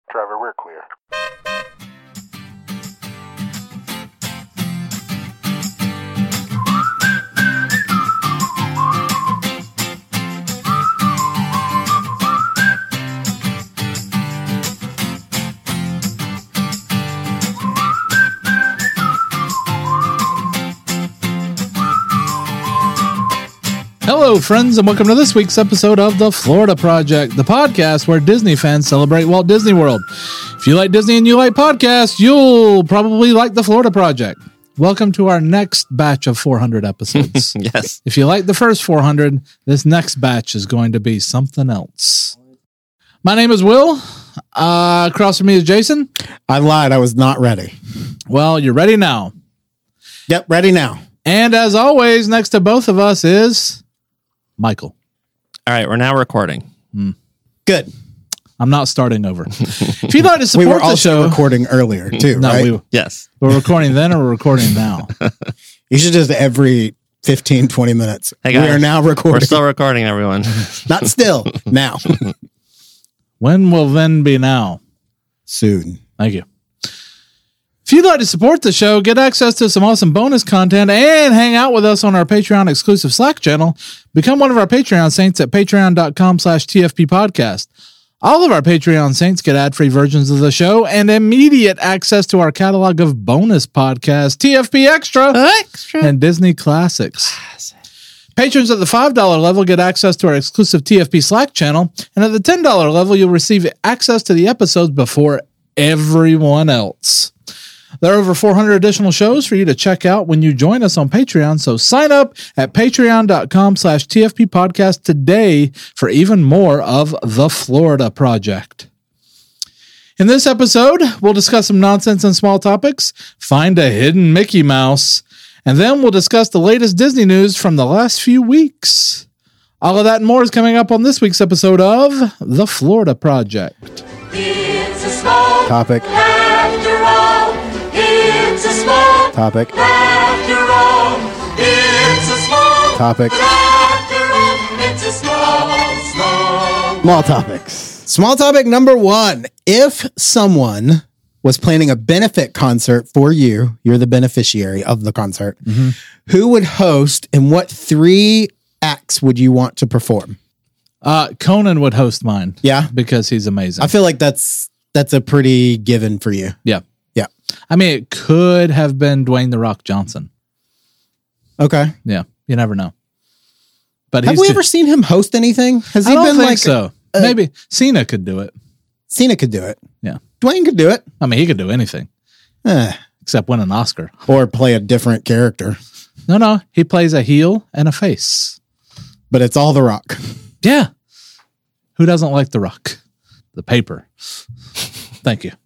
Trevor, we're clear. Hello, friends, and welcome to this week's episode of The Florida Project, the podcast where Disney fans celebrate Walt Disney World. If you like Disney and you like podcasts, you'll probably like The Florida Project. Welcome to our next batch of 400 episodes. Yes. If you like the first 400, this next batch is going to be something else. My name is Will. Across from me is Jason. I lied. I was not ready. Well, you're ready now. Yep, ready now. And as always, next to both of us is Michael. All right, we're now recording. Good. I'm not starting over. If you'd like to support We were the also show, recording earlier, too, no, right? Yes. we're recording then or we're recording now. You should just every 15, 20 minutes. Hey, guys, we are now recording. We're still recording, everyone. Not still. Now. When will then be now? Soon. Thank you. If you'd like to support the show, get access to some awesome bonus content, and hang out with us on our Patreon exclusive Slack channel, become one of our Patreon saints at patreon.com/TFP podcast. All of our Patreon saints get ad-free versions of the show and immediate access to our catalog of bonus podcasts, TFP Extra, and Disney Classics. Patrons at the $5 level get access to our exclusive TFP Slack channel, and at the $10 level, you'll receive access to the episodes before everyone else. There are over 400 additional shows for you to check out when you join us on Patreon, so sign up at patreon.com/TFP podcast today for even more of The Florida Project. In this episode, we'll discuss some nonsense and small topics, find a hidden Mickey Mouse, and then we'll discuss the latest Disney news from the last few weeks. All of that and more is coming up on this week's episode of The Florida Project. It's a small Topic. after all. It's a small Topic. after all. It's a small Topic. after all. It's a small. Small topics. Small topic number 1. If someone was planning a benefit concert for you, you're the beneficiary of the concert, who would host and what 3 acts would you want to perform? Conan would host mine. Yeah? Because he's amazing. I feel like that's a pretty given for you. Yeah. Yeah. I mean, it could have been Dwayne The Rock Johnson. Okay. Yeah. You never know. But Have we ever seen him host anything? Has I he don't been think like so. Maybe Cena could do it. Cena could do it. Yeah. Dwayne could do it. I mean, he could do anything Eh. except win an Oscar. Or play a different character. No. He plays a heel and a face. But it's all The Rock. Yeah. Who doesn't like The Rock? The paper. Thank you.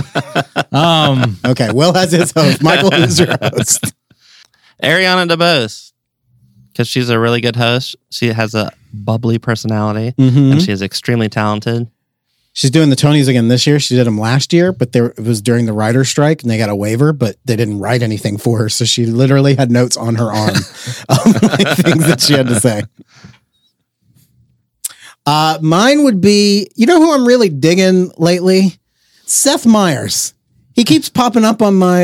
Okay, Will has his host. Michael is your host. Ariana DeBose. Because she's a really good host. She has a bubbly personality. Mm-hmm. And she is extremely talented. She's doing the Tonys again this year. She did them last year, but it was during the writer's strike and they got a waiver, but they didn't write anything for her. So she literally had notes on her arm of like things that she had to say. Mine would be, you know who I'm really digging lately? Seth Meyers. He keeps popping up on my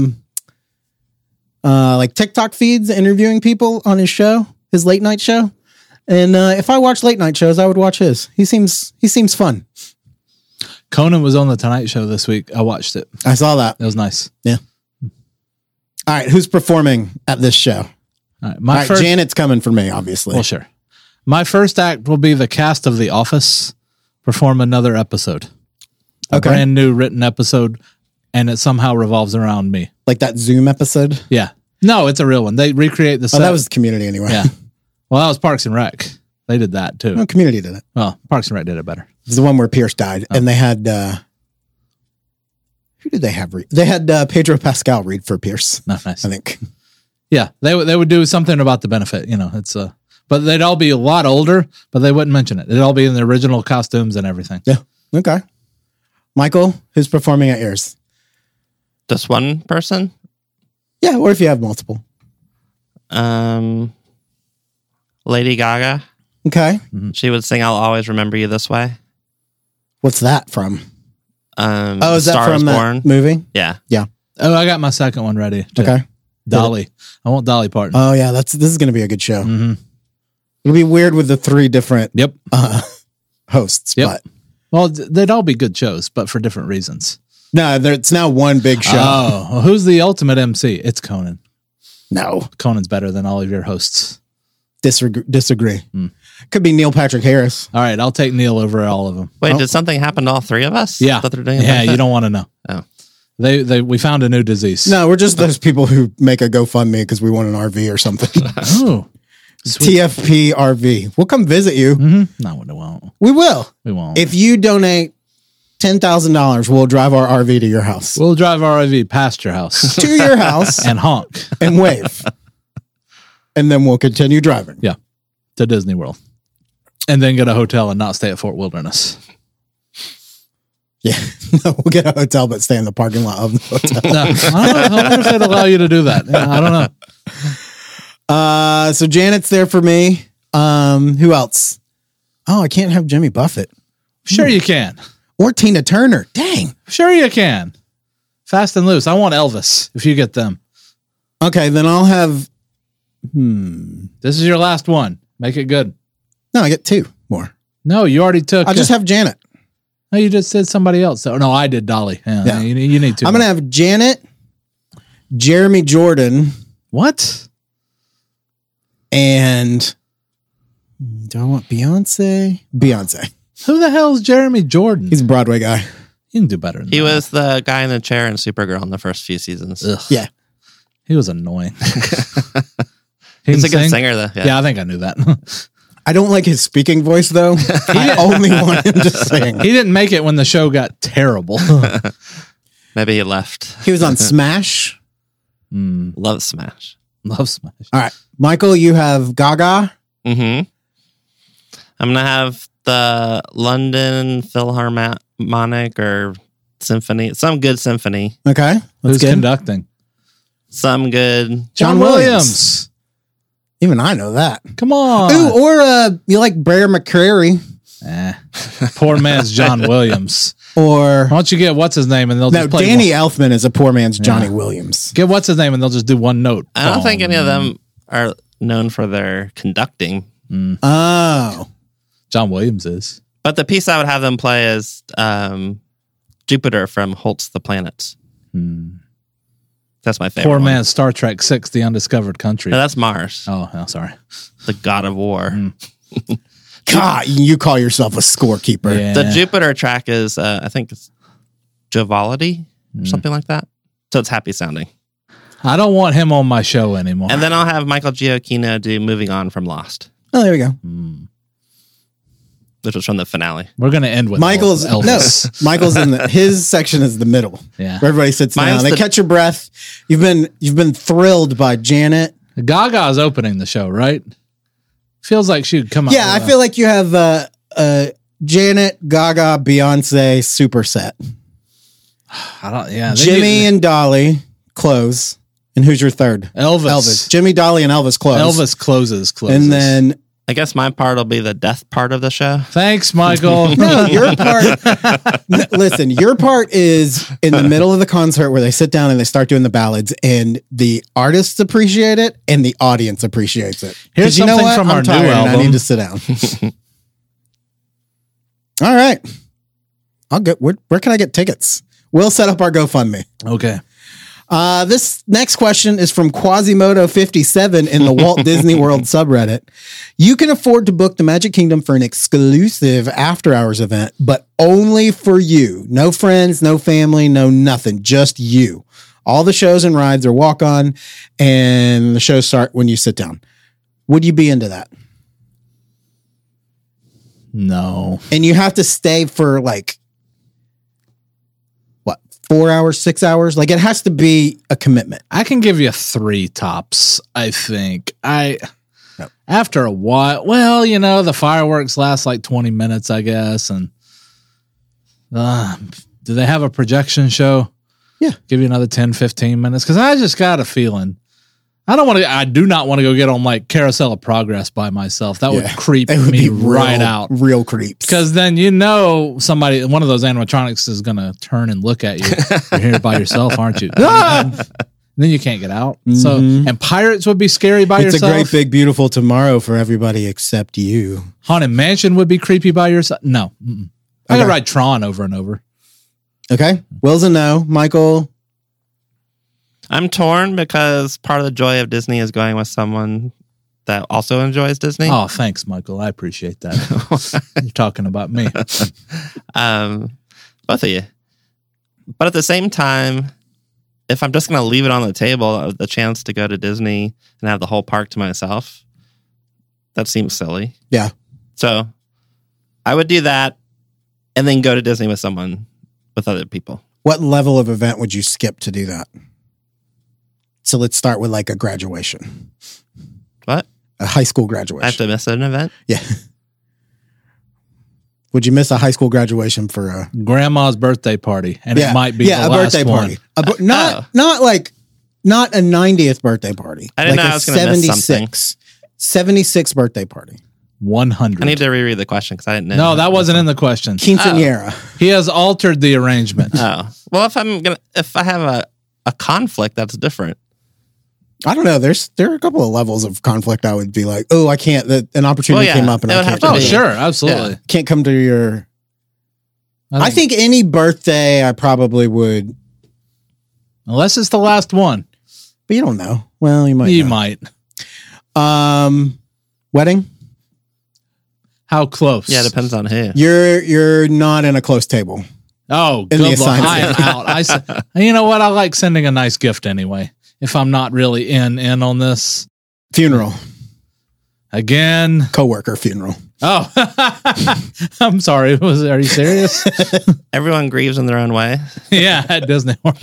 like TikTok feeds, interviewing people on his show, his late night show. And if I watch late night shows, I would watch his. He seems fun. Conan was on the Tonight Show this week. I watched it. I saw that. It was nice. Yeah. All right, who's performing at this show? All right. All My right, first. Janet's coming for me, obviously. Well, sure. My first act will be the cast of The Office perform another episode. A Okay. brand new written episode, and it somehow revolves around me. Like that Zoom episode. Yeah. No, it's a real one. They recreate the set. Oh, that was Community anyway. Yeah. Well, that was Parks and Rec. They did that too. No, Community did it. Well, Parks and Rec did it better. It was the one where Pierce died, and they had who did they have read? They had Pedro Pascal read for Pierce. No, nice. I think. Yeah, they would do something about the benefit. You know, it's but they'd all be a lot older, but they wouldn't mention it. They'd all be in the original costumes and everything. Yeah. Okay. Michael, who's performing at yours? Just one person? Yeah, or if you have multiple. Lady Gaga. Okay. She would sing "I'll Always Remember You This Way." What's that from? Oh, is that Star from is that Born. movie? Yeah. Oh, I got my second one ready. too. Okay. Dolly. I want Dolly Parton. Oh yeah, this is going to be a good show. Mm-hmm. It'll be weird with the three different Yep. hosts, Yep. but Well, they'd all be good shows, but for different reasons. no, it's now one big show. Oh, well, who's the ultimate MC? It's Conan. No, Conan's better than all of your hosts. disagree. Could be Neil Patrick Harris. All right, I'll take Neil over all of them. Wait, did something happen to all three of us? Yeah, That they're doing yeah. that? You don't want to know. Oh. We found a new disease. No, we're just those people who make a GoFundMe because we want an RV or something. Oh, TFP RV. We'll come visit you. no, we won't. We will. We won't. If you donate $10,000, we'll drive our RV to your house. We'll drive our RV past your house To your house and honk. and wave. And then we'll continue driving. Yeah, to Disney World, and then get a hotel and not stay at Fort Wilderness. Yeah. No, we'll get a hotel, but stay in the parking lot of the hotel. No, I don't know. I wonder if they'd allow you to do that. Yeah, I don't know. So Janet's there for me. Who else? Oh, I can't have Jimmy Buffett Sure, you can. or Tina Turner. Dang. Sure, you can. Fast and Loose. I want Elvis. If you get them, Okay, then I'll have. this is your last one. Make it good. No, I get two more. No, you already took. I'll just have Janet. No, you just said somebody else. Oh, no, I did Dolly. Yeah. You need to. I'm gonna have Janet, Jeremy Jordan, What? and do I want Beyonce? Beyonce. Who the hell is Jeremy Jordan? He's a Broadway guy. You can do better than He that. was the guy in the chair in Supergirl in the first few seasons. Ugh. Yeah. He was annoying. He's a can good sing? singer, though. Yeah, I think I knew that. I don't like his speaking voice though. I only want him to sing. He didn't make it when the show got terrible. Maybe he left. He was on Smash. Love Smash. Love Smash. All right, Michael, you have Gaga. I'm going to have the London Philharmonic or Symphony. Some good symphony. Okay, that's Who's good. conducting? Some good. John Williams. Even I know that. Come on. Ooh, or you like Brer McCreary Poor man's John Williams. or Why don't you get what's his name and they'll no, just play Danny one. Elfman is a poor man's Johnny Williams. Get what's his name and they'll just do one note. I don't think any of them are known for their conducting. Oh, John Williams is. But the piece I would have them play is Jupiter from Holtz the Planets. That's my favorite. Poor one. man's Star Trek 6, The Undiscovered Country. No, that's Mars, Oh, sorry. the god of war. God, you call yourself a scorekeeper. Yeah. The Jupiter track is, I think it's Jovaldi or something like that. So it's happy sounding. I don't want him on my show anymore. And then I'll have Michael Giacchino do Moving On from Lost, Oh, there we go. which was from the finale. We're going to end with Michael's Elvis. no. Michael's in his section is the middle. Yeah. Where everybody sits Mine's down. They the- catch your breath. You've been thrilled by Janet. Gaga's opening the show, right? Feels like she'd come out. Yeah, I feel like you have Janet, Gaga, Beyonce, superset. I don't, yeah. they Jimmy need- and Dolly close. And who's your third? Elvis. Jimmy, Dolly, and Elvis close. Elvis closes. And then I guess my part will be the death part of the show. Thanks, Michael. no, your part. Listen, your part is in the middle of the concert where they sit down and they start doing the ballads, and the artists appreciate it and the audience appreciates it. 'Cause Here's you know something what? from I'm our new tired and I album. need to sit down. All right, I'll get. Where can I get tickets? We'll set up our GoFundMe. Okay. This next question is from Quasimodo57 in the Walt Disney World subreddit. You can afford to book the Magic Kingdom for an exclusive after-hours event, but only for you. No friends, no family, no nothing. Just you. All the shows and rides are walk-on, and the shows start when you sit down. Would you be into that? No. And you have to stay for like, what, 4 hours, 6 hours? Like, it has to be a commitment. I can give you 3 tops, I think. After a while, well, you know, the fireworks last like 20 minutes, I guess. And do they have a projection show? Yeah. Give you another 10, 15 minutes. Because I just got a feeling I do not want to go get on like Carousel of Progress by myself. That would creep It would me be right out. Real creeps. Because then one of those animatronics is going to turn and look at you. You're here by yourself, aren't you? Then you can't get out. So, and pirates would be scary by It's yourself. a great, big, beautiful tomorrow for everybody except you. Haunted Mansion would be creepy by yourself. No. I could ride Tron over and over. Okay. Will's a no. Michael. I'm torn because part of the joy of Disney is going with someone that also enjoys Disney. Oh, thanks, Michael. I appreciate that. You're talking about me. Both of you. But at the same time, if I'm just going to leave it on the table, the chance to go to Disney and have the whole park to myself, that seems silly. Yeah. So I would do that and then go to Disney with other people. What level of event would you skip to do that? So let's start with like a graduation. What? A high school I have graduation. to miss an event? Yeah. Would you miss a high school graduation for a Grandma's birthday party, and it might be a the last birthday one. party? Not a 90th birthday party. I didn't know I was gonna miss something. 76 birthday party. 100. I need to reread the question because I didn't know. No, that wasn't in the question. Quinceañera. He has altered the arrangement. Oh. Well, if I have a conflict, that's different. I don't know. There are a couple of levels of conflict. I would be like, oh, I can't. An opportunity Well, yeah, came up and it I would can't. have to Oh, be. sure. Absolutely. Yeah, can't come to your. I think any birthday I probably would, unless it's the last one, but you don't know. Well, you might. you know. might. Wedding. How close? Yeah, it depends on who. You're not in a close table. Oh, In the good luck. assignment. I am out. You know what? I like sending a nice gift anyway. If I'm not really in on this. Funeral. Again. Coworker funeral. Oh, I'm sorry. Are you serious? Everyone grieves in their own way. Yeah, at Disney World.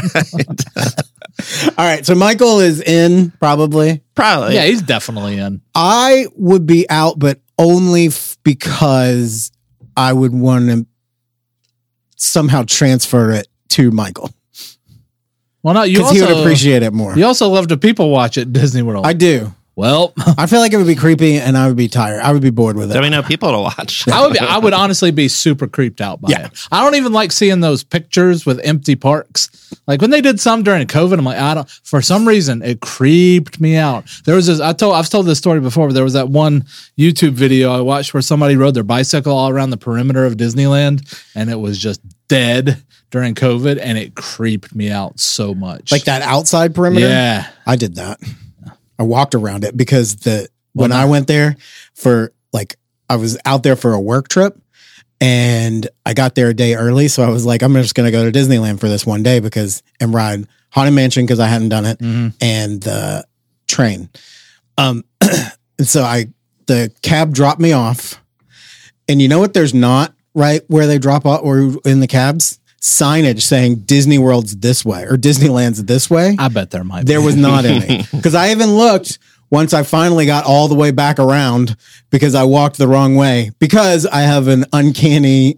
All right. So Michael is in probably. Probably. Yeah, he's definitely in. I would be out, but only because I would want to somehow transfer it to Michael. Well, no, you Because he would also appreciate it more. You also love to people watch at Disney World. I do. Well, I feel like it would be creepy and I would be tired. I would be bored with it. There we know people to watch. I would honestly be super creeped out by it. I don't even like seeing those pictures with empty parks. Like when they did some during COVID, I'm like, for some reason it creeped me out. There was this, I've told this story before, but there was that one YouTube video I watched where somebody rode their bicycle all around the perimeter of Disneyland and it was just dead during COVID and it creeped me out so much. Like that outside perimeter? Yeah. I did that. I walked around it because when I went there I was out there for a work trip and I got there a day early. So I was like, I'm just going to go to Disneyland for this one day and ride Haunted Mansion because I hadn't done it and the train. And so the cab dropped me off and you know what? There's not right where they drop off or in the cabs signage saying Disney World's this way or Disneyland's this way. I bet there might be. There was not any. Because I even looked once I finally got all the way back around because I walked the wrong way. Because I have an uncannily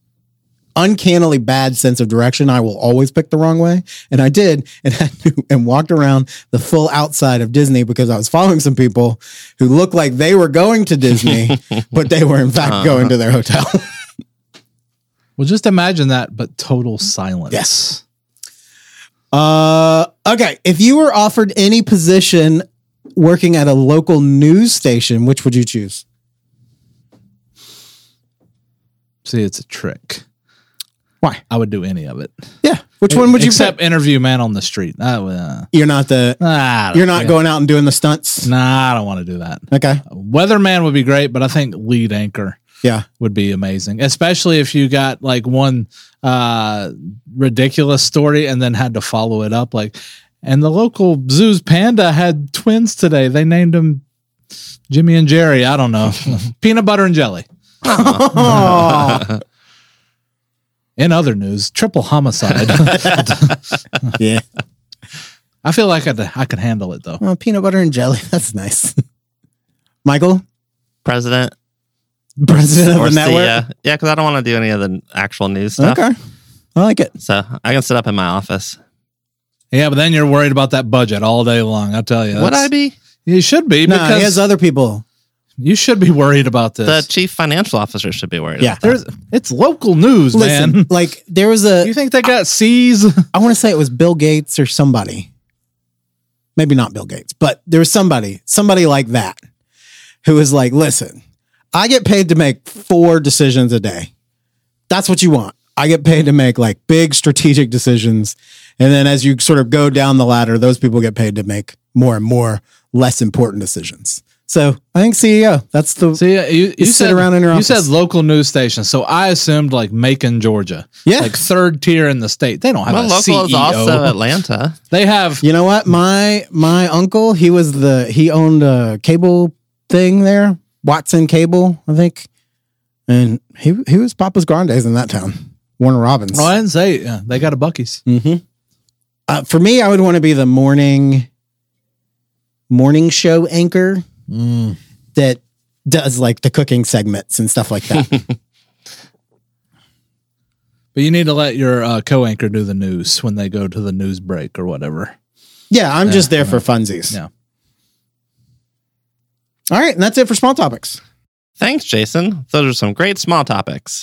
bad sense of direction. I will always pick the wrong way. And I did and walked around the full outside of Disney because I was following some people who looked like they were going to Disney, but they were in fact going to their hotel. Well, just imagine that, but total silence. Yes. Okay. If you were offered any position working at a local news station, which would you choose? See, it's a trick. Why? I would do any of it. Yeah. Which one would you Except pick? interview man on the street. You're not You're not going out and doing the stunts? Nah, I don't want to do that. Okay. Weatherman would be great, but I think lead anchor Yeah. would be amazing, especially if you got like one ridiculous story and then had to follow it up. And the local zoo's panda had twins today. They named them Jimmy and Jerry. I don't know. Peanut butter and jelly. Oh. In other news, triple homicide. Yeah. I feel like I could handle it though. Well, peanut butter and jelly. That's nice. Michael? President President of or the network? CEO. Yeah, because I don't want to do any of the actual news stuff. Okay. I like it. So I can sit up in my office. Yeah, but then you're worried about that budget all day long. I tell you, Would I be? You should be No, because he has other people. you should be worried about this. The chief financial officer should be worried. Yeah. about that. It's local news, Listen, man. like there was a, You think they got C's? I want to say it was Bill Gates or somebody. Maybe not Bill Gates, but there was somebody like that who was like, listen, I get paid to make 4 decisions a day. That's what you want. I get paid to make like big strategic decisions. And then as you sort of go down the ladder, those people get paid to make more and more less important decisions. So I think CEO, that's the, See, you sit said, around in your You office. said local news station, so I assumed like Macon, Georgia. Yeah. Like 3rd tier in the state. They don't have Well, a local CEO. is also Atlanta. They have. you know what? My uncle, he owned a cable thing there, Watson Cable, I think. And he was Papa's Grandes in that town, Warner Robins. Oh, I didn't say it. Yeah, they got a Buc-ee's. For me, I would want to be the morning show anchor that does like the cooking segments and stuff like that. But you need to let your co-anchor do the news when they go to the news break or whatever. Yeah, I'm just there for funsies. Yeah. All right, and that's it for small topics. Thanks, Jason. Those are some great small topics.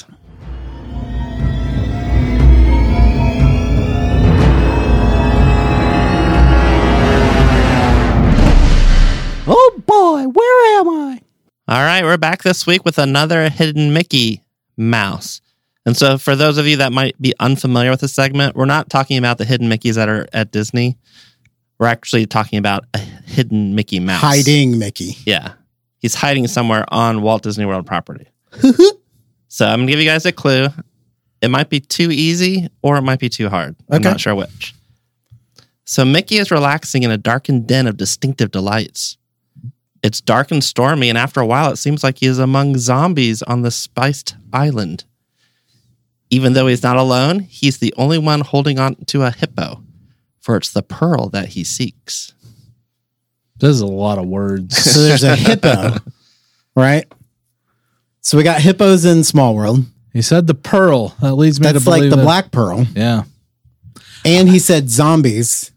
Oh boy, where am I? All right, we're back this week with another Hidden Mickey Mouse. And so for those of you that might be unfamiliar with this segment, we're not talking about the hidden Mickeys that are at Disney. We're actually talking about a hidden Mickey Mouse. Hiding Mickey. Yeah. He's hiding somewhere on Walt Disney World property. So I'm going to give you guys a clue. It might be too easy or it might be too hard. I'm Okay. not sure which. So Mickey is relaxing in a darkened den of distinctive delights. It's dark and stormy, and after a while, it seems like he is among zombies on the spiced island. Even though he's not alone, he's the only one holding on to a hippo, for it's the pearl that he seeks. This is a lot of words. So there's a hippo, right? So we got hippos in Small World. He said the pearl. That leads me to That's believe like the that- black pearl. Yeah. And he said zombies.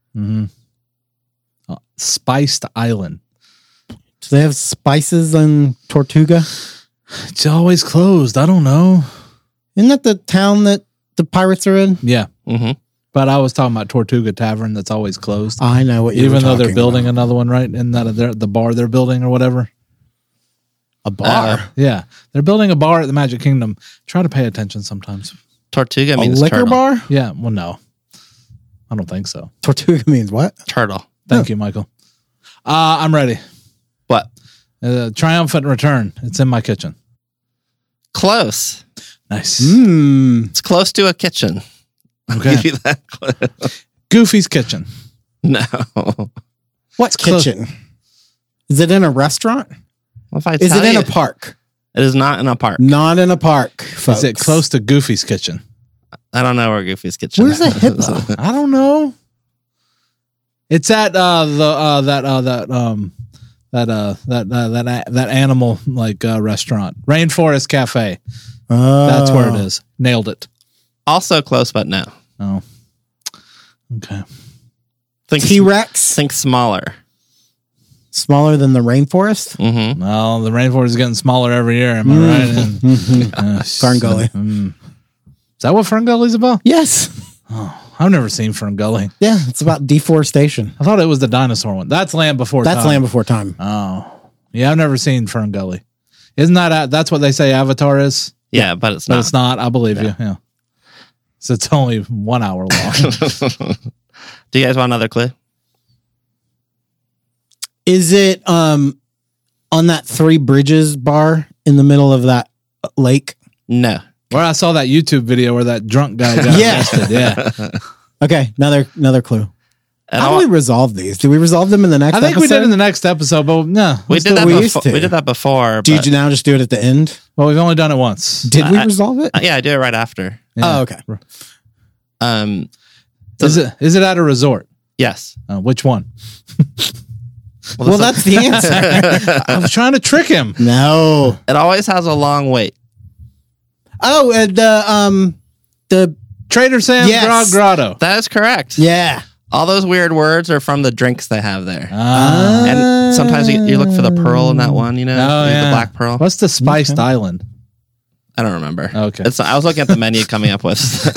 Spiced Island. Do they have spices in Tortuga? It's always closed. I don't know. Isn't that the town that the pirates are in? Yeah. Mm-hmm. But I was talking about Tortuga Tavern that's always closed. I know what you're Even though they're talking building about. another one, right? In that the bar they're building or whatever. A bar. Yeah. They're building a bar at the Magic Kingdom. Try to pay attention sometimes. Tortuga A means liquor turtle. bar? Yeah. Well, no. I don't think so. Tortuga means what? Turtle. Thank you, Michael. I'm ready. What? Triumphant return. It's in my kitchen. Close. Nice. It's close to a kitchen. Okay. Give you that clue. Goofy's kitchen. No. What close. kitchen? Is it in a restaurant? If I Is tell it in you, a park? It is not in a park. Not in a park, folks. Is it close to Goofy's kitchen? I don't know where Goofy's kitchen Where's is. the hippo? I don't know. It's at that animal like restaurant, Rainforest Cafe. That's where it is. Nailed it. Also close, but no. Oh, okay. Think T-Rex? Think smaller. Smaller than the rainforest? Mm-hmm. Well, the rainforest is getting smaller every year. Am I right? And, Fern Gully. Is that what Fern Gully's about? Yes. I've never seen Fern Gully. Yeah, it's about deforestation. I thought it was the dinosaur one. That's Land Before Time. That's Land Before Time. Oh, yeah. I've never seen Fern Gully. Isn't that that's what they say Avatar is? Yeah, but it's But not. it's not. I believe you. Yeah. So it's only 1 hour long. Do you guys want another clue? Is it on that Three Bridges bar in the middle of that lake? No. Where I saw that YouTube video where that drunk guy got Yeah. arrested. Yeah. Okay, another clue. And How do we resolve these? Do we resolve them in the next I think episode? we did in the next episode, but no. we did that we before. used to. We did that before. Did but- you now just do it at the end? Well, we've only done it once. Did we resolve it? Yeah, I do it right after. Yeah. Oh, okay. Is it at a resort? Yes. Which one? Well, that's the answer. I was trying to trick him. No. It always has a long wait. Oh, the Trader Sam's Yes. Grotto. That is correct. yeah. All those weird words are from the drinks they have there. Ah. And sometimes you look for the pearl in that one, you know, the black pearl. What's the spiced island? I don't remember. Okay. I was looking at the menu coming up with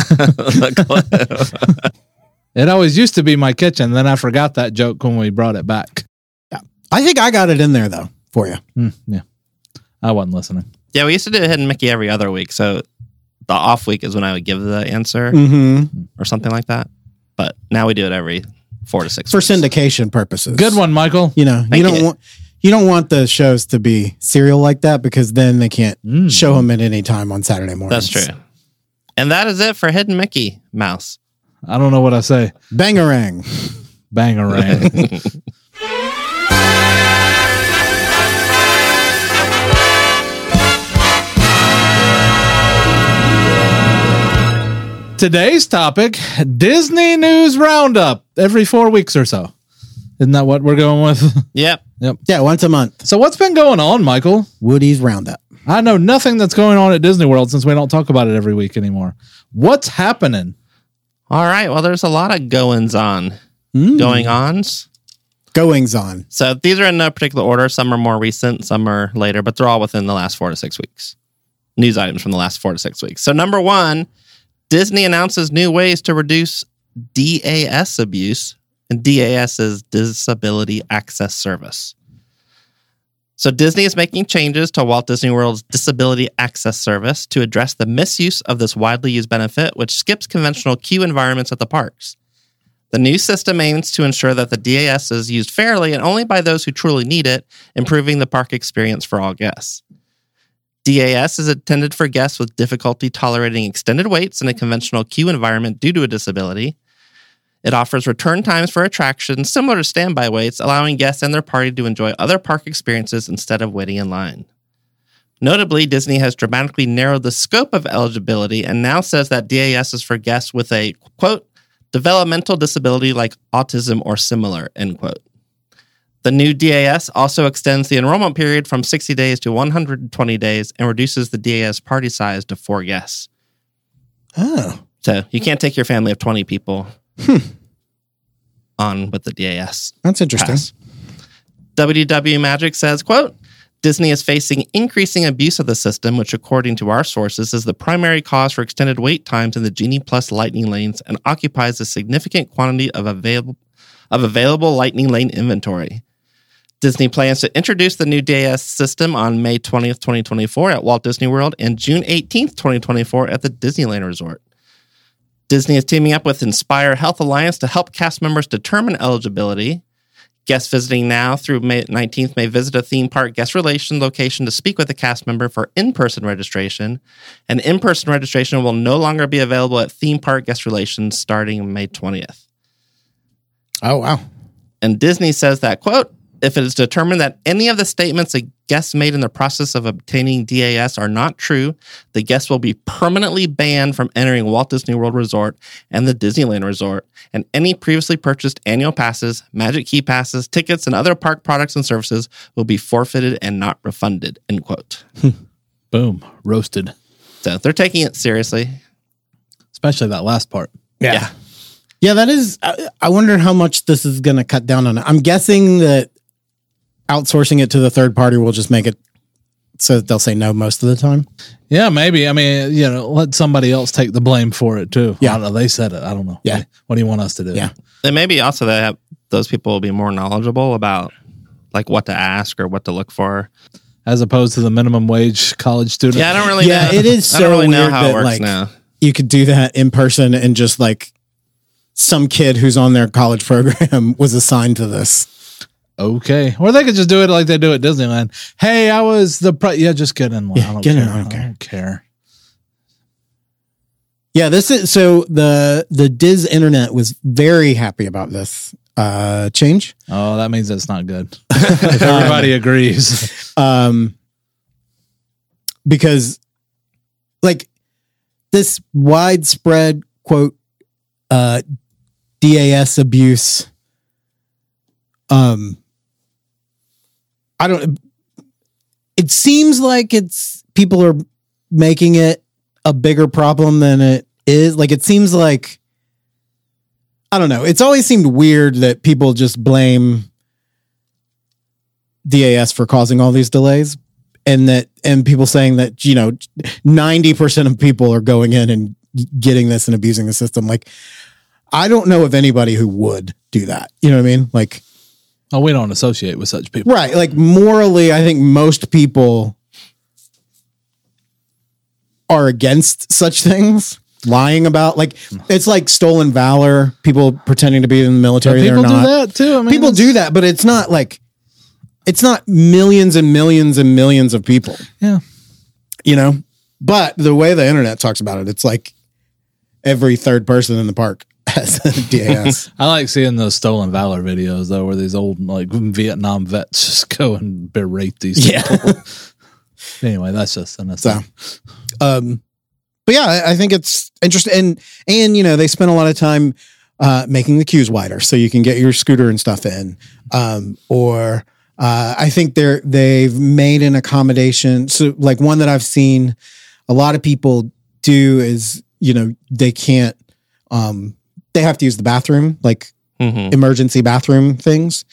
the clip. It always used to be my kitchen. Then I forgot that joke when we brought it back. I think I got it in there though for you. Yeah. I wasn't listening. Yeah, we used to do Hidden Mickey every other week. So the off week is when I would give the answer or something like that. But now we do it every 4 to 6 for weeks. syndication purposes. Good one, Michael. You know, you don't want the shows to be serial like that because then they can't show them at any time on Saturday morning. That's true. And that is it for Hidden Mickey Mouse. I don't know what I say. Bangarang. Bangarang. Today's topic, Disney News Roundup, every 4 weeks or so. Isn't that what we're going with? Yep. Yeah, once a month. So what's been going on, Michael? Woody's Roundup. I know nothing that's going on at Disney World since we don't talk about it every week anymore. What's happening? All right. Well, there's a lot of goings on. Goings-ons. Goings on. So these are in no particular order. Some are more recent, some are later, but they're all within the last 4 to 6 weeks. News items from the last 4 to 6 weeks. So number one, Disney announces new ways to reduce DAS abuse. And DAS is Disability Access Service. So Disney is making changes to Walt Disney World's Disability Access Service to address the misuse of this widely used benefit, which skips conventional queue environments at the parks. The new system aims to ensure that the DAS is used fairly and only by those who truly need it, improving the park experience for all guests. DAS is intended for guests with difficulty tolerating extended waits in a conventional queue environment due to a disability. It offers return times for attractions similar to standby waits, allowing guests and their party to enjoy other park experiences instead of waiting in line. Notably, Disney has dramatically narrowed the scope of eligibility and now says that DAS is for guests with a, quote, developmental disability like autism or similar, end quote. The new DAS also extends the enrollment period from 60 days to 120 days and reduces the DAS party size to 4 guests. Oh. So you can't take your family of 20 people on with the DAS. That's interesting. Pass. WDW Magic says, quote, Disney is facing increasing abuse of the system, which according to our sources is the primary cause for extended wait times in the Genie Plus Lightning Lanes and occupies a significant quantity of available Lightning Lane inventory. Disney plans to introduce the new DAS system on May 20th, 2024 at Walt Disney World and June 18th, 2024 at the Disneyland Resort. Disney is teaming up with Inspire Health Alliance to help cast members determine eligibility. Guests visiting now through May 19th may visit a theme park guest relation location to speak with a cast member for in-person registration. And in-person registration will no longer be available at theme park guest relations starting May 20th. Oh, wow. And Disney says that, quote, if it is determined that any of the statements a guest made in the process of obtaining DAS are not true, the guest will be permanently banned from entering Walt Disney World Resort and the Disneyland Resort, and any previously purchased annual passes, Magic Key passes, tickets, and other park products and services will be forfeited and not refunded, end quote. Boom. Roasted. So they're taking it seriously. Especially that last part. Yeah. Yeah, that is. I wonder how much this is going to cut down on it. I'm guessing that outsourcing it to the third party will just make it so that they'll say no most of the time. Yeah, maybe. I mean, let somebody else take the blame for it too. Yeah. I don't know. They said it. I don't know. Yeah. What do you want us to do? Yeah. And maybe also that those people will be more knowledgeable about like what to ask or what to look for. As opposed to the minimum wage college student. Yeah, I don't really know. It is I don't so really know weird how it that works like now. you could do that in person and just like some kid who's on their college program was assigned to this. Okay. Or they could just do it like they do at Disneyland. Hey, I was just get in line. Yeah, I don't get in. care. I don't care. Yeah, this is so the Diz Internet was very happy about this change. Oh, that means it's not good. If everybody agrees. Because like this widespread quote DAS abuse. It seems like people are making it a bigger problem than it is. Like, it seems like, I don't know. It's always seemed weird that people just blame DAS for causing all these delays, and people saying that 90% of people are going in and getting this and abusing the system. Like, I don't know of anybody who would do that. You know what I mean? Like, Oh, we don't associate with such people. right? Like, morally, I think most people are against such things. Lying about, like, it's like stolen valor, people pretending to be in the military. But people they're not. do that too. I mean, People do that, but it's not like, it's not millions and millions and millions of people, Yeah. But the way the internet talks about it, it's like every third person in the park has a DAS. I like seeing those stolen valor videos though, where these old like Vietnam vets just go and berate these people. Anyway, that's just an aside. But yeah, I think it's interesting. And they spend a lot of time making the queues wider so you can get your scooter and stuff in. I think they've made an accommodation. So like one that I've seen a lot of people do is, they can't, they have to use the bathroom, like emergency bathroom things.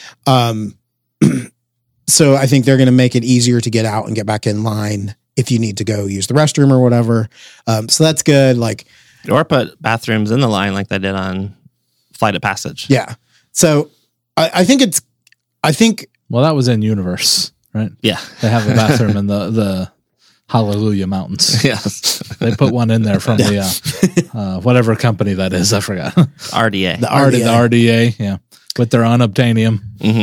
So I think they're going to make it easier to get out and get back in line if you need to go use the restroom or whatever. So that's good. Like, Or put bathrooms in the line like they did on Flight of Passage. yeah. So I think Well, that was in Universe, right? Yeah. They have a bathroom in the Hallelujah Mountains. Yes. They put one in there from the whatever company that is. I forgot. RDA. the The RDA. RDA, yeah, with their unobtainium.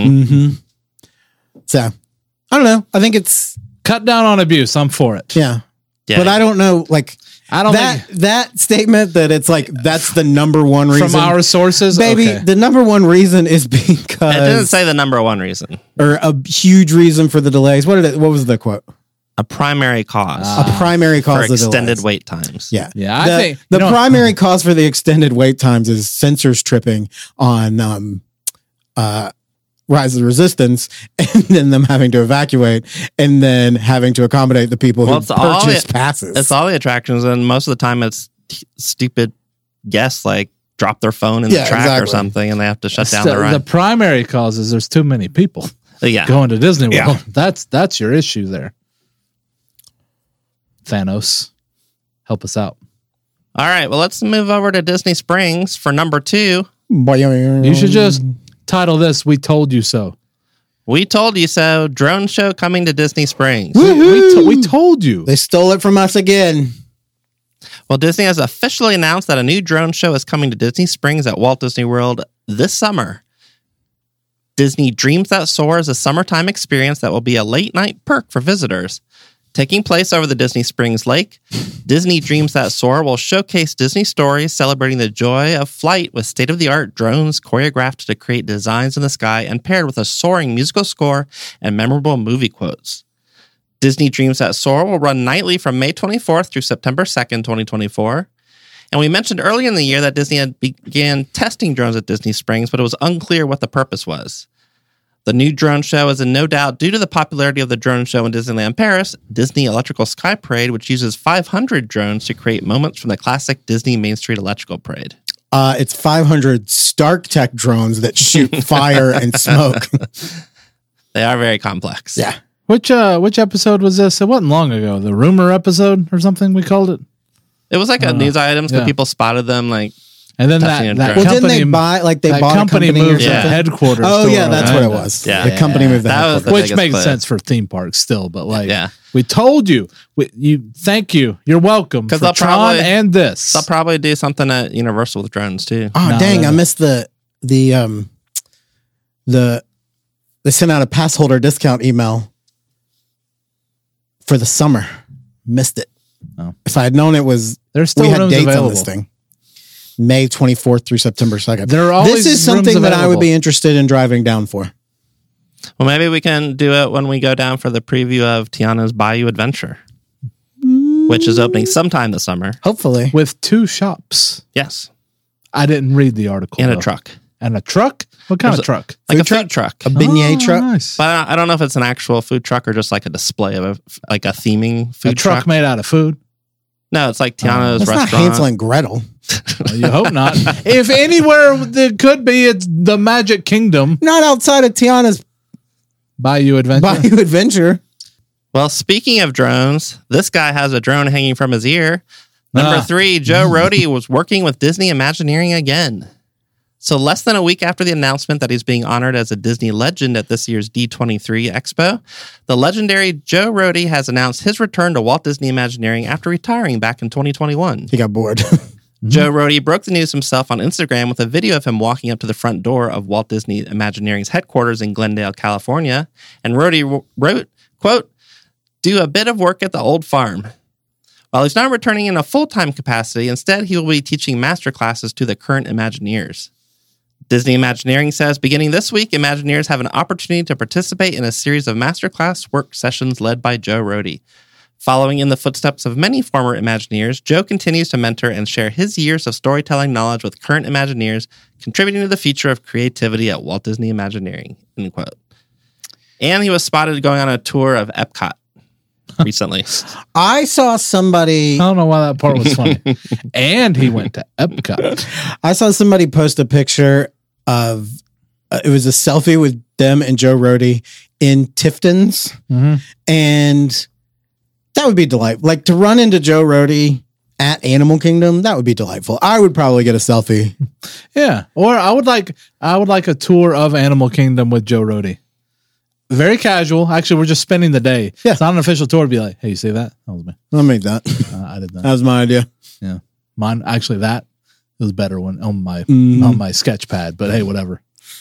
So I don't know. I think it's, Cut down on abuse. I'm for it. yeah. Yeah. But I don't know, like, I don't that statement that it's like, that's the number one reason. from our sources, Baby, okay. the number one reason is It didn't because, say the number one reason. or a huge reason for the delays. What was the quote? A primary cause A primary for cause of extended delays. wait times. Yeah. Yeah, I think the primary cause for the extended wait times is sensors tripping on Rise of the Resistance, and then them having to evacuate, and then having to accommodate the people who Well, it's all purchased the- passes. It's all the attractions, and most of the time it's stupid guests like drop their phone in the Yeah, track or exactly. something, and they have to shut down the, the ride. the primary cause is there's too many people Yeah. going to Disney World. Yeah. That's your issue there. Thanos, help us out. All right. Well, let's move over to Disney Springs for number 2. You should just title this "We Told You So." We told you so. Drone show coming to Disney Springs. We told you. They stole it from us again. Well, Disney has officially announced that a new drone show is coming to Disney Springs at Walt Disney World this summer. Disney Dreams That Soar is a summertime experience that will be a late-night perk for visitors. Taking place over the Disney Springs Lake, Disney Dreams That Soar will showcase Disney stories celebrating the joy of flight with state-of-the-art drones choreographed to create designs in the sky and paired with a soaring musical score and memorable movie quotes. Disney Dreams That Soar will run nightly from May 24th through September 2nd, 2024. And we mentioned earlier in the year that Disney had began testing drones at Disney Springs, but it was unclear what the purpose was. The new drone show is in no doubt due to the popularity of the drone show in Disneyland Paris, Disney Electrical Sky Parade, which uses 500 drones to create moments from the classic Disney Main Street Electrical Parade. It's 500 Stark Tech drones that shoot fire and smoke. They are very complex. Yeah. Which episode was this? It wasn't long ago. The rumor episode or something we called it. It was like a news item because Yeah. people spotted them like, And then Touching a that drone. Well, company, didn't they buy, like, they that bought company a company or moved something? the headquarters. Oh, to yeah, that's what it Orlando. was. Yeah. The company moved the That was headquarters. the Which biggest makes play. sense for theme parks still, but like, Yeah. we told you. Thank you. You're welcome. 'Cause For they'll Tron probably- and this. they'll probably do something at Universal with drones too. Oh, No, dang, no. I missed they sent out a pass holder discount email for the summer. Missed it. Oh. If I had known it was, There's still we had rooms dates available. on this thing. May 24th through September 2nd. There are always This is rooms something that I would available. be interested in driving down for. Well, maybe we can do it when we go down for the preview of Tiana's Bayou Adventure, which is opening sometime this summer. Hopefully. With 2 shops. Yes. I didn't read the article. And a though. truck. And a truck? What kind There's of truck? Like Food a food truck. A beignet truck. Nice. But I don't know if it's an actual food truck or just like a display of like a theming A food truck truck. made out of food. No, it's like Tiana's That's not restaurant. Hansel and Gretel. Well, you hope not. If anywhere it could be, it's the Magic Kingdom. Not outside of Tiana's Bayou Adventure. Bayou Adventure. Well, speaking of drones, this guy has a drone hanging from his ear. Number 3, Joe Rohde was working with Disney Imagineering again. So less than a week after the announcement that he's being honored as a Disney legend at this year's D23 Expo, the legendary Joe Rohde has announced his return to Walt Disney Imagineering after retiring back in 2021. He got bored. Joe Rohde broke the news himself on Instagram with a video of him walking up to the front door of Walt Disney Imagineering's headquarters in Glendale, California. And Rohde wrote, quote, "Do a bit of work at the old farm." While he's not returning in a full-time capacity, instead he will be teaching master classes to the current Imagineers. Disney Imagineering says, beginning this week, Imagineers have an opportunity to participate in a series of masterclass work sessions led by Joe Rohde. Following in the footsteps of many former Imagineers, Joe continues to mentor and share his years of storytelling knowledge with current Imagineers, contributing to the future of creativity at Walt Disney Imagineering, end quote. And he was spotted going on a tour of Epcot recently. I saw somebody. I don't know why that part was funny. And he went to Epcot. I saw somebody post a picture of it was a selfie with them and Joe Rohde in Tifton's, and that would be delightful. Like to run into Joe Rohde at Animal Kingdom, that would be delightful. I would probably get a selfie. Yeah. Or I would like a tour of Animal Kingdom with Joe Rohde. Very casual. Actually, we're just spending the day. Yeah. It's not an official tour to be like, hey, you see that? That was me. I made that. I did that. That was my idea. Yeah. Mine, actually, that was better when on my sketch pad, but hey, whatever.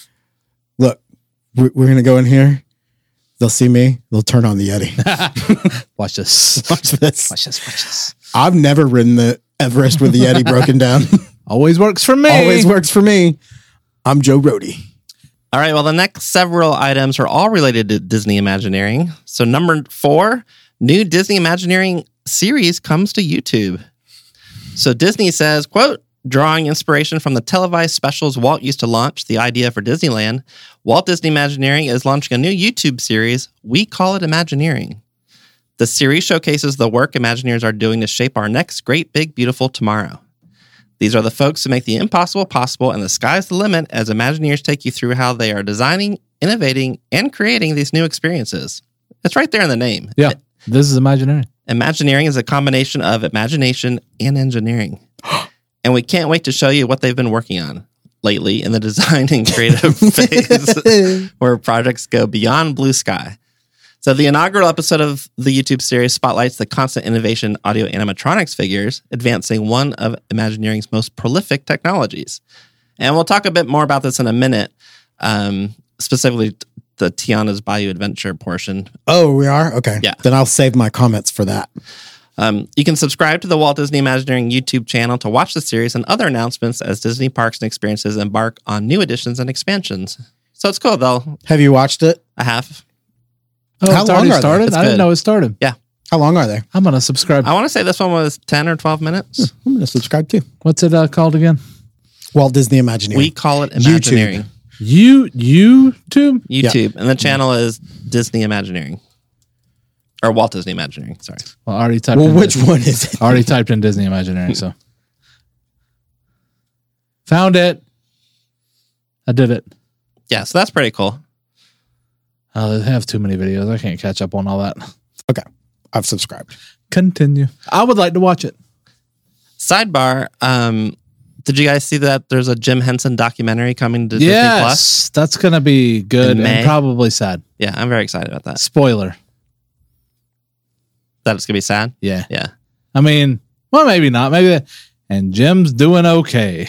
Look, we're going to go in here. They'll see me. They'll turn on the Yeti. Watch this. Watch this. Watch this. I've never ridden the Everest with the Yeti broken down. Always works for me. Always works for me. I'm Joe Rohde. All right, well, the next several items are all related to Disney Imagineering. So number 4, new Disney Imagineering series comes to YouTube. So Disney says, quote, drawing inspiration from the televised specials Walt used to launch the idea for Disneyland, Walt Disney Imagineering is launching a new YouTube series. We call it Imagineering. The series showcases the work Imagineers are doing to shape our next great, big, beautiful tomorrow. These are the folks who make the impossible possible, and the sky's the limit as Imagineers take you through how they are designing, innovating, and creating these new experiences. It's right there in the name. Yeah. This is Imagineering. Imagineering is a combination of imagination and engineering. And we can't wait to show you what they've been working on lately in the design and creative phase where projects go beyond blue sky. So the inaugural episode of the YouTube series spotlights the constant innovation audio animatronics figures, advancing one of Imagineering's most prolific technologies. And we'll talk a bit more about this in a minute, specifically the Tiana's Bayou Adventure portion. Oh, we are? Okay. Yeah. Then I'll save my comments for that. You can subscribe to the Walt Disney Imagineering YouTube channel to watch the series and other announcements as Disney Parks and Experiences embark on new additions and expansions. So it's cool, though. Have you watched it? I have. Oh, How it's long already are they? started? It's I didn't good. know it started. Yeah. How long are they? I'm going to subscribe. I want to say this one was 10 or 12 minutes. I'm going to subscribe too. What's it called again? Walt Disney Imagineering. We call it Imagineering. YouTube? YouTube. And the channel is Disney Imagineering. Or Walt Disney Imagineering, sorry. Well, I already typed Well, in which one is it? I already typed in Disney Imagineering, so. Found it. I did it. Yeah, so that's pretty cool. They have too many videos. I can't catch up on all that. Okay. I've subscribed. Continue. I would like to watch it. Sidebar, did you guys see that there's a Jim Henson documentary coming to Disney Plus? Yes, that's going to be good In May? and probably sad. Yeah, I'm very excited about that. Spoiler. That it's going to be sad? Yeah. Yeah. I mean, well, maybe not. And Jim's doing okay.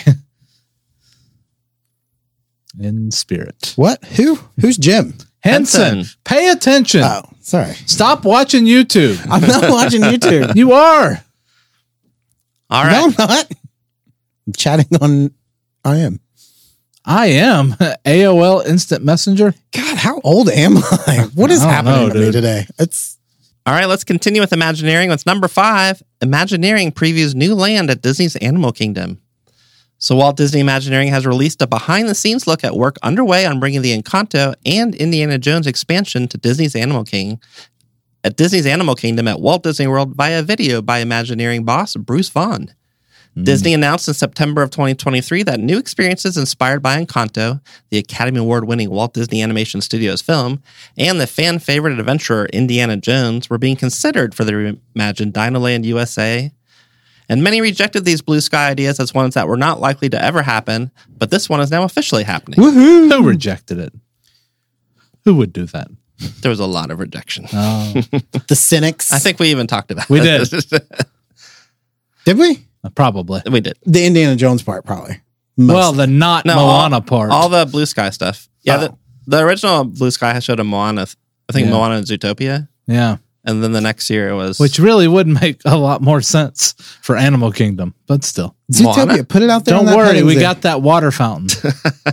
In spirit. What? Who? Who's Jim? Henson, Henson. pay attention. Oh, sorry. Stop watching YouTube. I'm not watching YouTube. You are. All No, right. I'm not. I'm chatting on IM. I am. AOL Instant Messenger. God, how old am I? What is I don't happening know, to me dude. today? It's All right, let's continue with Imagineering. With number 5, Imagineering previews new land at Disney's Animal Kingdom. So Walt Disney Imagineering has released a behind-the-scenes look at work underway on bringing the Encanto and Indiana Jones expansion to Disney's Animal Kingdom at Disney's Animal Kingdom at Walt Disney World via video by Imagineering boss Bruce Vaughn. Disney announced in September of 2023 that new experiences inspired by Encanto, the Academy Award-winning Walt Disney Animation Studios film, and the fan-favorite adventurer Indiana Jones were being considered for the reimagined Dinoland USA. And many rejected these blue sky ideas as ones that were not likely to ever happen, but this one is now officially happening. Woohoo! Who rejected it? Who would do that? There was a lot of rejection. The cynics. I think we even talked about We it. Did we? Probably. We did. The Indiana Jones part, probably. Well, the not Moana all, part. All the blue sky stuff. Yeah, Oh. the original blue sky has showed a Moana. I think Yeah. Moana and Zootopia. Yeah. And then the next year it was... Which really would make a lot more sense for Animal Kingdom, but still. Zootopia, Moana? put it out there. Don't on that worry, petting we zoo. got that water fountain.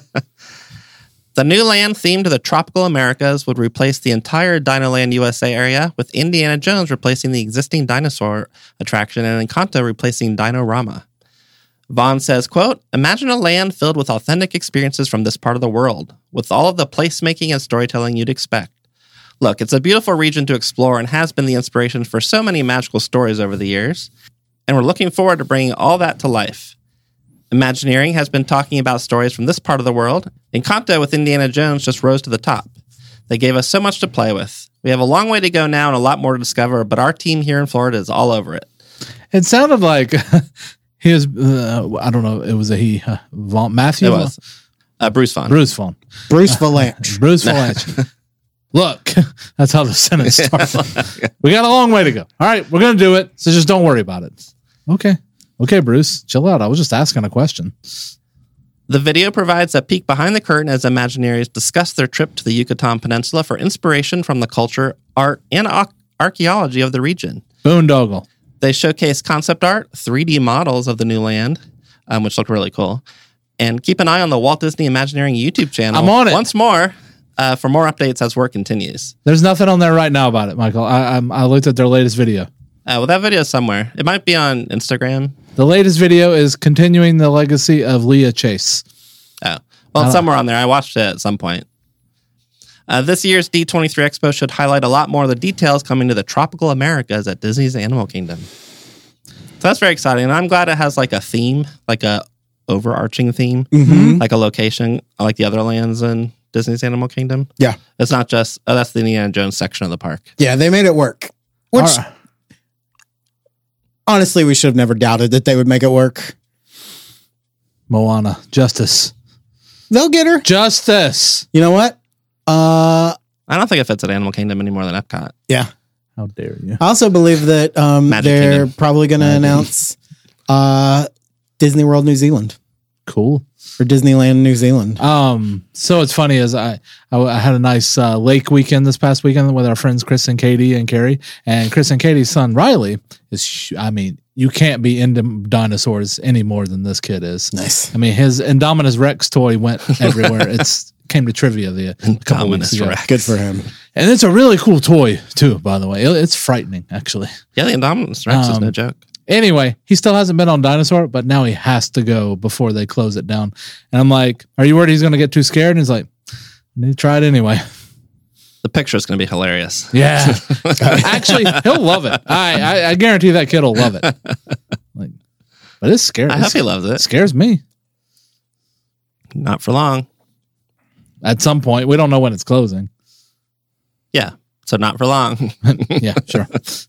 The new land themed to the tropical Americas would replace the entire Dinoland USA area, with Indiana Jones replacing the existing dinosaur attraction and Encanto replacing Dinorama. Vaughn says, quote, "Imagine a land filled with authentic experiences from this part of the world, with all of the placemaking and storytelling you'd expect. Look, it's a beautiful region to explore and has been the inspiration for so many magical stories over the years, and we're looking forward to bringing all that to life. Imagineering has been talking about stories from this part of the world. Encanto with Indiana Jones just rose to the top. They gave us so much to play with. We have a long way to go now and a lot more to discover, but our team here in Florida is all over it." It sounded like he was, I don't know, it was a he, Matthew? It was. Bruce Vaughn. Bruce Vaughn. Bruce Valanche. Bruce Valanche. Look, that's how the sentence started. We got a long way to go. All right, we're going to do it, so just don't worry about it. Okay. Okay, Bruce, chill out. I was just asking a question. The video provides a peek behind the curtain as Imagineers discuss their trip to the Yucatan Peninsula for inspiration from the culture, art, and archaeology of the region. Boondoggle. They showcase concept art, 3D models of the new land, which look really cool. And keep an eye on the Walt Disney Imagineering YouTube channel. I'm on it. Once more for more updates as work continues. There's nothing on there right now about it, Michael. I looked at their latest video. Well, that video is somewhere. It might be on Instagram. The latest video is continuing the legacy of Leah Chase. Oh, well, it's somewhere on there. I watched it at some point. This year's D23 Expo should highlight a lot more of the details coming to the tropical Americas at Disney's Animal Kingdom. So that's very exciting. And I'm glad it has like a theme, like a overarching theme, like a location, like the other lands in Disney's Animal Kingdom. Yeah. It's not just, that's the Indiana Jones section of the park. Yeah, they made it work. Which, All right. honestly, we should have never doubted that they would make it work. Moana. Justice. They'll get her. Justice. You know what? I don't think it fits at Animal Kingdom any more than Epcot. Yeah. How dare you? I also believe that Magic they're Kingdom. probably going to announce Disney World New Zealand Cool. or Disneyland New Zealand. So it's funny as I had a nice lake weekend this past weekend with our friends Chris and Katie and Carrie, and Chris and Katie's son Riley is. I mean, you can't be into dinosaurs any more than this kid is. Nice. I mean, his Indominus Rex toy went everywhere. It's came to trivia a couple weeks Indominus ago, Rex. Good for him. and it's a really cool toy too. By the way, it's frightening actually. Yeah, the Indominus Rex is no joke. Anyway, he still hasn't been on Dinosaur, but now he has to go before they close it down. And I'm like, "Are you worried he's going to get too scared?" And he's like, "I need to try it anyway." The picture is going to be hilarious. Yeah, actually, he'll love it. I guarantee that kid will love it. Like, but it's scary. I hope he loves It it. scares me. Not for long. At some point, we don't know when it's closing. Yeah, so not for long. Yeah, sure.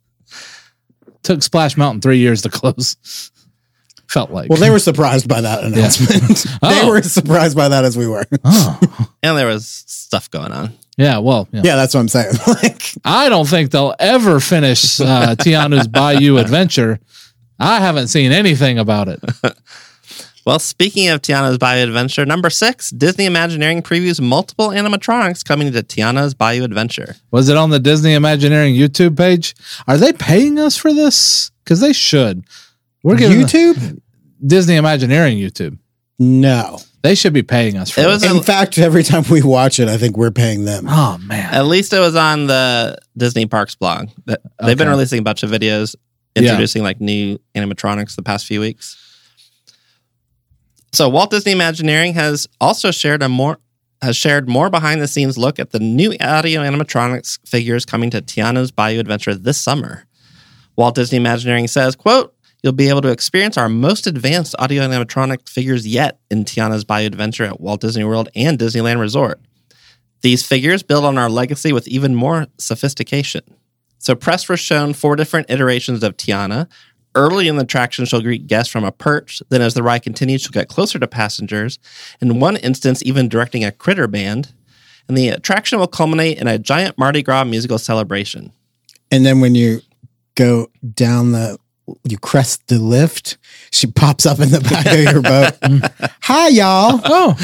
Took Splash Mountain 3 years to close. Felt like. Well, they were surprised by that announcement. They Oh. were surprised by that as we were. Oh, And there was stuff going on. yeah. Well, yeah. Yeah, that's what I'm saying. Like, I don't think they'll ever finish Tiana's Bayou Adventure. I haven't seen anything about it. Well, speaking of Tiana's Bayou Adventure, number 6, Disney Imagineering previews multiple animatronics coming to Tiana's Bayou Adventure. Was it on the Disney Imagineering YouTube page? Are they paying us for this? Because they should. We're giving YouTube? Disney Imagineering YouTube. No. They should be paying us for It this. was In fact, every time we watch it, I think we're paying them. Oh man. At least it was on the Disney Parks blog. They've been Okay. releasing a bunch of videos introducing like new animatronics the past few weeks. So Walt Disney Imagineering has also shared a more has shared more behind-the-scenes look at the new audio animatronics figures coming to Tiana's Bayou Adventure this summer. Walt Disney Imagineering says, quote, "You'll be able to experience our most advanced audio animatronic figures yet in Tiana's Bayou Adventure at Walt Disney World and Disneyland Resort. These figures build on our legacy with even more sophistication." So press was shown 4 different iterations of Tiana. Early in the attraction, she'll greet guests from a perch. Then as the ride continues, she'll get closer to passengers. In one instance, even directing a critter band. And the attraction will culminate in a giant Mardi Gras musical celebration. And then when you go down you crest the lift, she pops up in the back of your boat. Hi, y'all. Oh,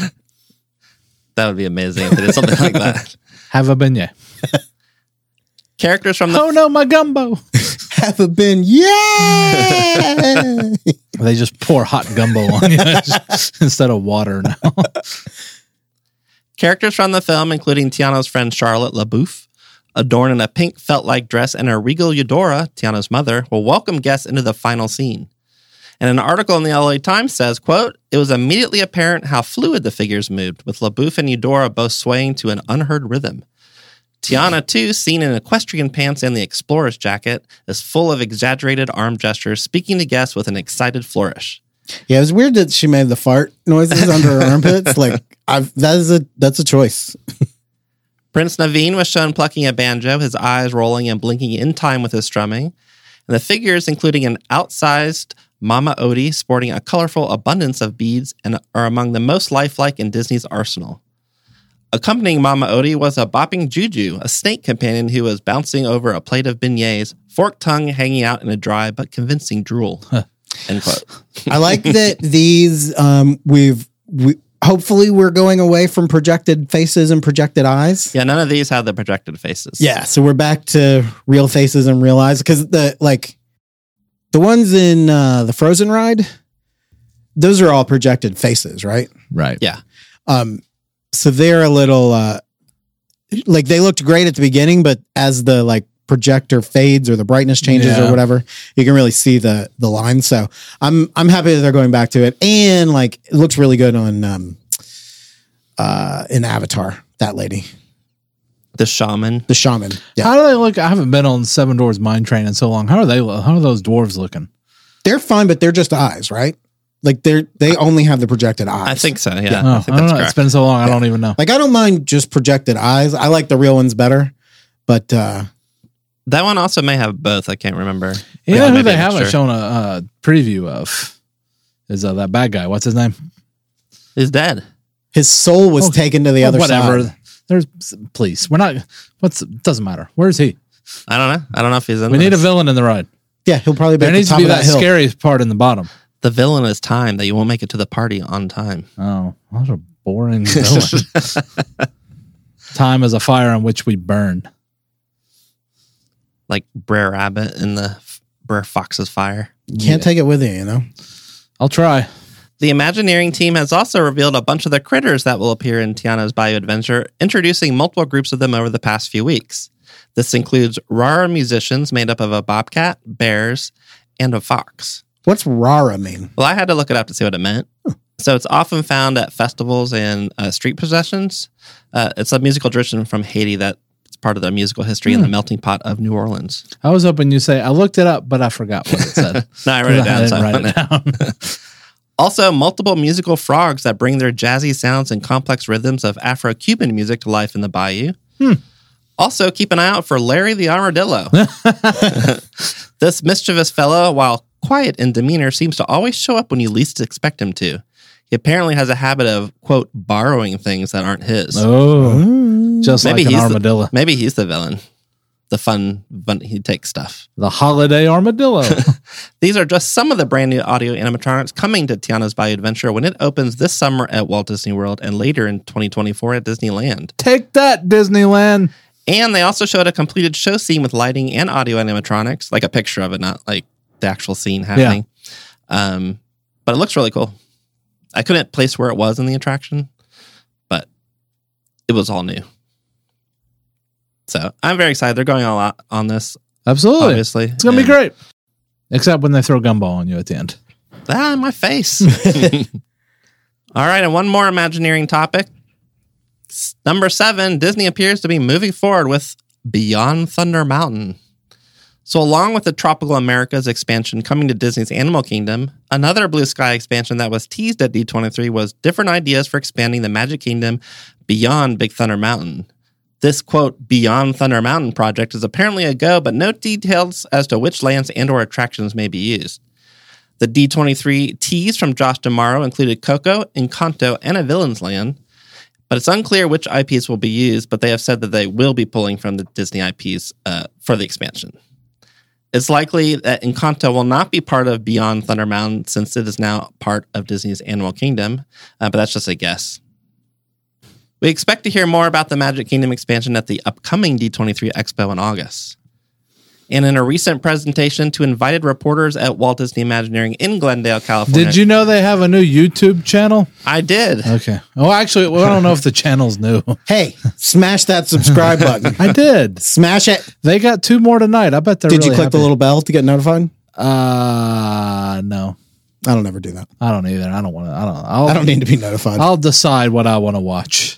That would be amazing if they did something like that. have a beignet. Characters from the... Oh no, my gumbo. Have a bin. Yeah. They just pour hot gumbo on you instead of water now. Characters from the film, including Tiana's friend Charlotte LaBouffe, adorned in a pink felt-like dress, and a regal Eudora, Tiana's mother, will welcome guests into the final scene. And an article in the LA Times says, quote, "It was immediately apparent how fluid the figures moved, with LaBouffe and Eudora both swaying to an unheard rhythm. Tiana, too, seen in equestrian pants and the explorer's jacket, is full of exaggerated arm gestures, speaking to guests with an excited flourish." Yeah, it was weird that she made the fart noises under her armpits. Like, that's a choice. Prince Naveen was shown plucking a banjo, his eyes rolling and blinking in time with his strumming. And the figures, including an outsized Mama Odie sporting a colorful abundance of beads, and are among the most lifelike in Disney's arsenal. Accompanying Mama Odie was a bopping Juju, a snake companion who was bouncing over a plate of beignets, forked tongue hanging out in a dry but convincing drool. End quote. I like that these, hopefully we're going away from projected faces and projected eyes. Yeah, none of these have the projected faces. Yeah, so we're back to real faces and real eyes, because the ones in the Frozen ride, those are all projected faces, right? Right. Yeah. So they're a little they looked great at the beginning, but as the projector fades or the brightness changes or whatever, you can really see the line. So I'm happy that they're going back to it, and it looks really good on in Avatar. That lady, The shaman. Yeah, How do they look? I haven't been on Seven Dwarfs Mine Train in so long. How are those dwarves looking? they're fine, but they're just eyes, right? They only have the projected eyes. I think so, yeah. Oh, I think I don't that's know. correct. It's been so long. I don't even know. I don't mind just projected eyes. I like the real ones better, but That one also may have both. I can't remember. You Yeah, know who maybe they a haven't mixture. shown a preview of is that bad guy. What's his name? He's dead. his soul was taken to the other whatever. side. There's please. We're not. Doesn't matter. Where's he? I don't know. I don't know if he's in We need a this. villain in the ride. Yeah, he'll probably be There at the needs to top be of that that hill. scary part in the bottom. The villain is time that you won't make it to the party on time. Oh, what a boring villain. Time is a fire on which we burn. Like Brer Rabbit in the Brer Fox's fire. Can't take it with you, you know? I'll try. The Imagineering team has also revealed a bunch of the critters that will appear in Tiana's Bayou Adventure, introducing multiple groups of them over the past few weeks. This includes rara musicians made up of a bobcat, bears, and a fox. What's rara mean? Well, I had to look it up to see what it meant. So it's often found at festivals and street processions. It's a musical tradition from Haiti that's part of the musical history in the melting pot of New Orleans. I was hoping you say I looked it up, but I forgot what it said. No, I wrote it down. I so didn't I write it down. Also, multiple musical frogs that bring their jazzy sounds and complex rhythms of Afro-Cuban music to life in the bayou. Also, keep an eye out for Larry the Armadillo. This mischievous fellow, while quiet in demeanor, seems to always show up when you least expect him to. He apparently has a habit of, quote, borrowing things that aren't his. Oh, just like an armadillo. Maybe he's the villain. The fun he takes stuff. The holiday armadillo. These are just some of the brand new audio animatronics coming to Tiana's Bayou Adventure when it opens this summer at Walt Disney World and later in 2024 at Disneyland. Take that, Disneyland. And they also showed a completed show scene with lighting and audio animatronics, like a picture of it, not like the actual scene happening. But it looks really cool. I couldn't place where it was in the attraction, but it was all new. So I'm very excited. They're going all out on this, Absolutely. obviously. It's going to be great. Except when they throw gumbo on you at the end. Ah, my face. All right, and one more Imagineering topic. Number 7, Disney appears to be moving forward with Beyond Thunder Mountain. So along with the Tropical Americas expansion coming to Disney's Animal Kingdom, another Blue Sky expansion that was teased at D23 was different ideas for expanding the Magic Kingdom beyond Big Thunder Mountain. This, quote, Beyond Thunder Mountain project is apparently a go, but no details as to which lands and or attractions may be used. The D23 tease from Josh D'Amaro included Coco, Encanto, and a Villain's Land, but it's unclear which IPs will be used, but they have said that they will be pulling from the Disney IPs for the expansion. It's likely that Encanto will not be part of Beyond Thunder Mountain since it is now part of Disney's Animal Kingdom, but that's just a guess. We expect to hear more about the Magic Kingdom expansion at the upcoming D23 Expo in August. And in a recent presentation to invited reporters at Walt Disney Imagineering in Glendale, California. Did you know they have a new YouTube channel? I did. Okay. Oh, actually, I don't know if the channel's new. Hey, smash that subscribe button. I did. Smash it. They got 2 more tonight. I bet they're Did really you click the happy. little bell to get notified? No. I don't ever do that. I don't either. I don't want to. I don't need to be notified. I'll decide what I want to watch.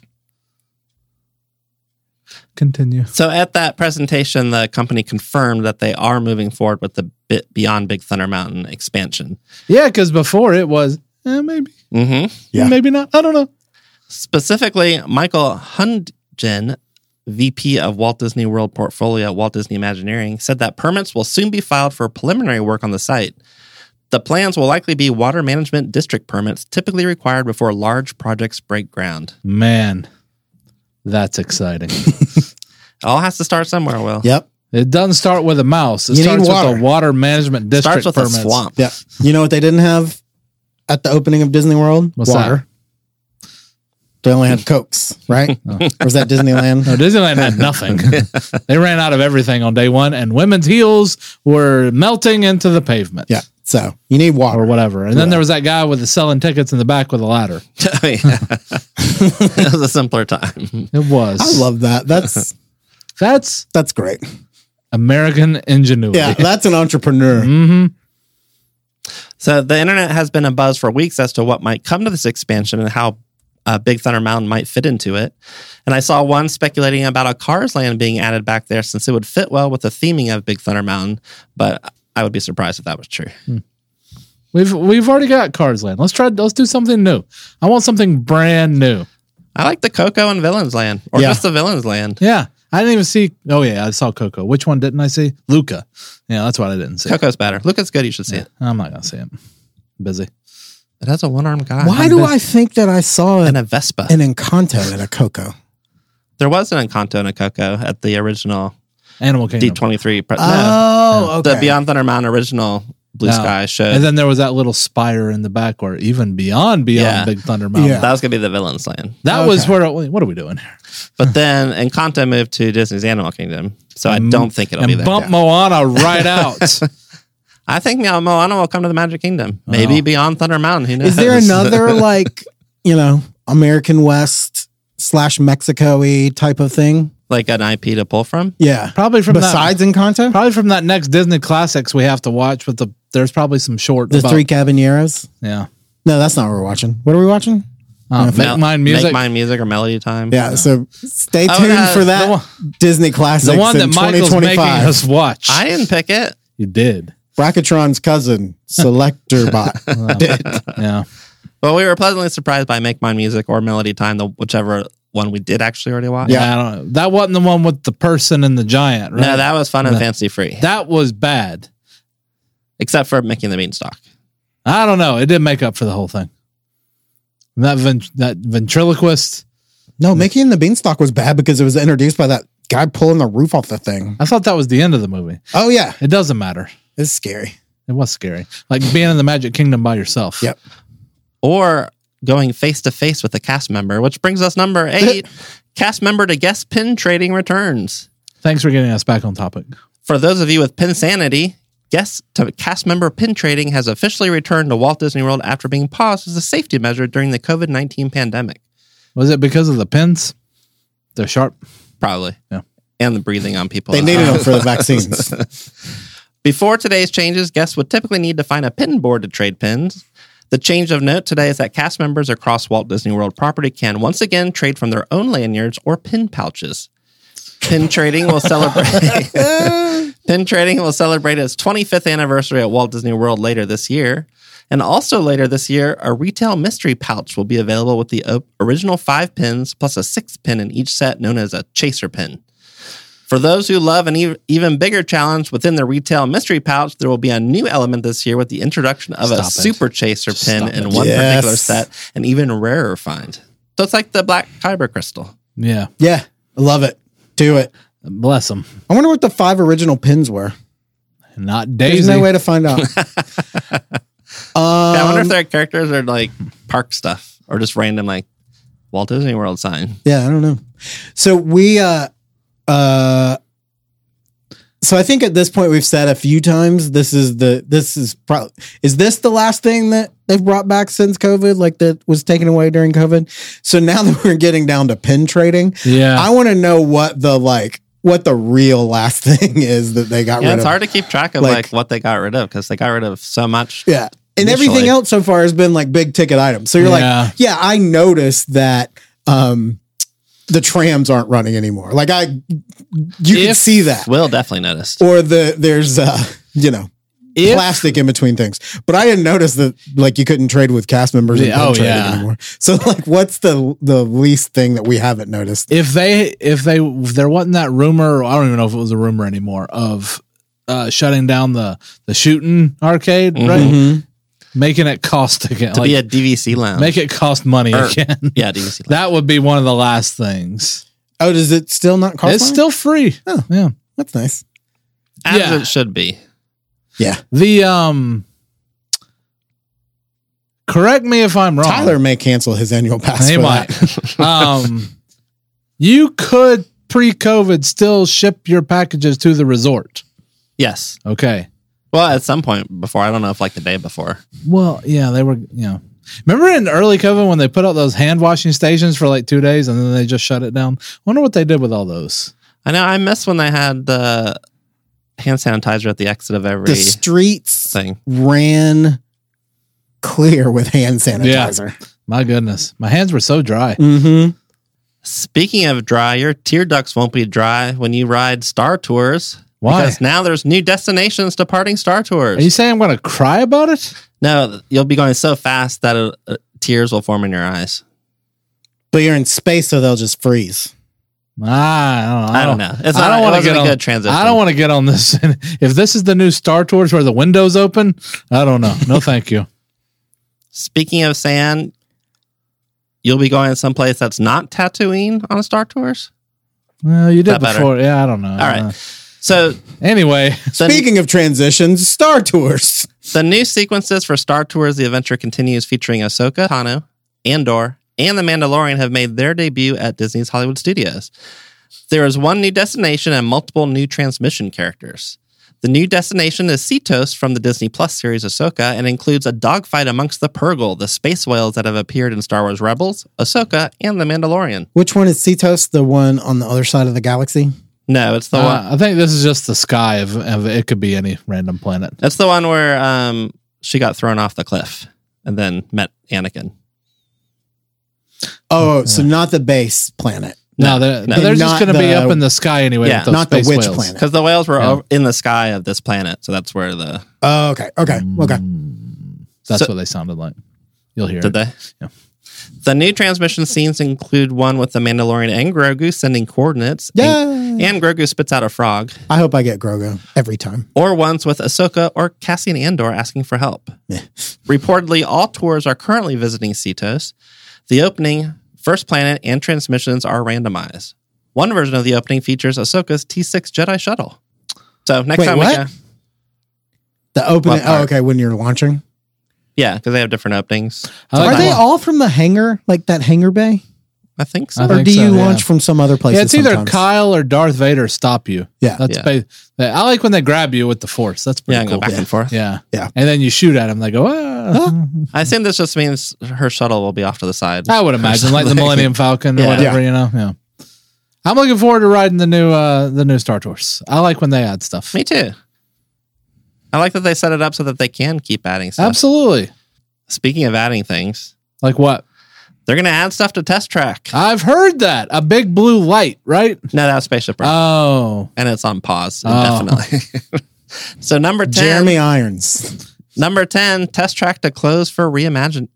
Continue. So at that presentation, the company confirmed that they are moving forward with the Beyond Big Thunder Mountain expansion. Yeah, because before it was maybe, Yeah. maybe not. I don't know. Specifically, Michael Hundgen, VP of Walt Disney World Portfolio at Walt Disney Imagineering, said that permits will soon be filed for preliminary work on the site. The plans will likely be water management district permits, typically required before large projects break ground. Man, that's exciting. It all has to start somewhere, Will. Yep. It doesn't start with a mouse. It You need starts water. with a water management It district starts with permits. a swamp. Yeah. You know what they didn't have at the opening of Disney World? What's Water. They only had Cokes, right? Or was that Disneyland? No, Disneyland had nothing. They ran out of everything on day one, and women's heels were melting into the pavement. Yeah. So you need water. Or whatever. And then there was that guy with the selling tickets in the back with a ladder. It was a simpler time. It was. I love that. That's great. American ingenuity. Yeah, that's an entrepreneur. So the internet has been abuzz for weeks as to what might come to this expansion and how Big Thunder Mountain might fit into it. And I saw one speculating about a Cars Land being added back there since it would fit well with the theming of Big Thunder Mountain, but I would be surprised if that was true. We've already got Cars Land. Let's do something new. I want something brand new. I like the Coco and Villains Land, or Yeah. just the Villains Land. Yeah. I didn't even see. Oh, yeah. I saw Coco. Which one didn't I see? Luca. Yeah, that's what I didn't see. Coco's better. Look, it's good. You should see it. I'm not going to see it. Busy. It has a one-armed guy. Why do I think that I saw And an a Vespa. Encanto and a Coco? There was an Encanto and a Coco at the original Animal Kingdom. D23. Oh, The Beyond Thunder Mountain original Blue No. Sky show. And then there was that little spire in the back where even beyond Yeah. Big Thunder Mountain. Yeah. That was going to be the Villains Land. That was where, what are we doing here? But then Encanto moved to Disney's Animal Kingdom. So I don't think it'll be And there. bump Moana right out. I think Moana will come to the Magic Kingdom. Maybe Beyond Thunder Mountain. Who knows? Is there another American West / Mexico-y type of thing? like an IP to pull from? Yeah. Probably from Besides Encanto? Probably from that next Disney Classics we have to watch with there's probably some short. The about- Three Caballeros? Yeah. No, that's not what we're watching. What are we watching? Make Mine Music. Make Mine Music or Melody Time. Yeah, so stay Oh, tuned for that the one- Disney Classics the one that in Michael's making 2025. us watch. I didn't pick it. You did. Brackatron's cousin, Selector Bot, did. Yeah. But we were pleasantly surprised by Make Mine Music or Melody Time, whichever one we did actually already watch. Yeah. I don't know. That wasn't the one with the person and the giant, right? No, that was fun and fancy free. That was bad. Except for Mickey and the Beanstalk. I don't know. It didn't make up for the whole thing. That ventriloquist. No, Mickey and the Beanstalk was bad because it was introduced by that guy pulling the roof off the thing. I thought that was the end of the movie. Oh, yeah. It doesn't matter. It's scary. It was scary. Like being in the Magic Kingdom by yourself. Yep. Or going face to face with a cast member, which brings us number 8. Cast member to guest pin trading returns. Thanks for getting us back on topic. For those of you with Pinsanity, cast member pin trading has officially returned to Walt Disney World after being paused as a safety measure during the COVID-19 pandemic. Was it because of the pins? They're sharp. Probably. Yeah. And the breathing on people. They as needed well. them for the vaccines. Before today's changes, guests would typically need to find a pin board to trade pins. The change of note today is that cast members across Walt Disney World property can once again trade from their own lanyards or pin pouches. Pin trading will celebrate Pin trading will celebrate its 25th anniversary at Walt Disney World later this year. And also later this year, a retail mystery pouch will be available with the original 5 pins plus a 6th pin in each set known as a chaser pin. For those who love an even bigger challenge within the retail mystery pouch, there will be a new element this year with the introduction of a super chaser pin in one particular set, an even rarer find. So it's like the Black Kyber crystal. Yeah. Yeah. I love it. Do it. Bless them. I wonder what the 5 original pins were. Not Daisy. There's no way to find out. Yeah, I wonder if their characters are like park stuff or just random like Walt Disney World sign. Yeah, I don't know. So so I think at this point we've said a few times is this the last thing that they've brought back since COVID, like that was taken away during COVID? So now that we're getting down to pin trading, I want to know what the real last thing is that they got rid of. Yeah, it's hard to keep track of like what they got rid of because they got rid of so much. Yeah. And initially. everything else so far has been like big ticket items. So you're like, yeah, I noticed that the trams aren't running anymore. Like you can see that. Will definitely noticed. Or there's plastic in between things. But I didn't notice that like you couldn't trade with cast members and trading anymore. So like what's the least thing that we haven't noticed? If there wasn't that rumor, I don't even know if it was a rumor anymore, of shutting down the shooting arcade, right? Mm-hmm. Making it cost again. To be a DVC lounge. Make it cost money again. Yeah, DVC lounge. That would be one of the last things. Oh, does it still not cost It's money? still free. Oh, yeah. That's nice. As it should be. Yeah. The correct me if I'm wrong. Tyler may cancel his annual pass. He might. You could pre-COVID still ship your packages to the resort. Yes. Okay. Well, at some point before, I don't know if like the day before. Well, yeah, they were, Remember in early COVID when they put out those hand washing stations for like 2 days and then they just shut it down? Wonder what they did with all those. I know. I miss when they had the hand sanitizer at the exit of every the streets thing. Ran clear with hand sanitizer. Yeah. My goodness. My hands were so dry. Mm-hmm. Speaking of dry, your tear ducts won't be dry when you ride Star Tours. Why? Because now there's new destinations departing Star Tours. Are you saying I'm going to cry about it? No, you'll be going so fast that tears will form in your eyes. But you're in space, so they'll just freeze. I don't know. It's I don't want to get a on good transition. I don't want to get on this. If this is the new Star Tours where the windows open, I don't know. No, thank you. Speaking of sand, you'll be going someplace that's not Tatooine on Star Tours? Well, you did That before. better? Yeah, I don't know. All right. So anyway, speaking of transitions, Star Tours. The new sequences for Star Tours The Adventure Continues featuring Ahsoka, Tano, Andor, and The Mandalorian have made their debut at Disney's Hollywood Studios. There is one new destination and multiple new transmission characters. The new destination is Cetos from the Disney Plus series Ahsoka and includes a dogfight amongst the Purrgil, the space whales that have appeared in Star Wars Rebels, Ahsoka, and The Mandalorian. Which one is Cetos? The one on the other side of the galaxy? No, it's the one. I think this is just the sky of it could be any random planet. That's the one where she got thrown off the cliff and then met Anakin. Oh, so not the base planet. No, they're just going to be up in the sky anyway. Yeah, with those not the space witch whales. planet. Because the whales were in the sky of this planet, so that's where the... Oh, okay. That's what they sounded like. You'll hear Did they? Yeah. The new transmission scenes include one with the Mandalorian and Grogu sending coordinates. And Grogu spits out a frog. I hope I get Grogu every time. Or ones with Ahsoka or Cassian Andor asking for help. Reportedly, all tours are currently visiting Cetos. The opening, first planet, and transmissions are randomized. One version of the opening features Ahsoka's T6 Jedi shuttle. So next time we go... The opening... Oh, okay, when you're launching? Yeah, because they have different openings. Are they all from the hangar, like that hangar bay? I think so. Or do you launch from some other place? Yeah, it's either Kyle or Darth Vader stop you. Yeah. That's I like when they grab you with the Force. That's pretty cool. Go back and forth. Yeah. Yeah. And then you shoot at them. They go, ah. I assume this just means her shuttle will be off to the side. I would imagine, like the Millennium Falcon or whatever, Yeah. I'm looking forward to riding the new Star Tours. I like when they add stuff. Me too. I like that they set it up so that they can keep adding stuff. Absolutely. Speaking of adding things, Like what? they're going to add stuff to Test Track. I've heard that. A big blue light, right? No, that was Spaceship Earth. Oh. And it's on pause Oh. indefinitely. So number 10. Jeremy Irons. Number 10, Test Track to close for reimagineering.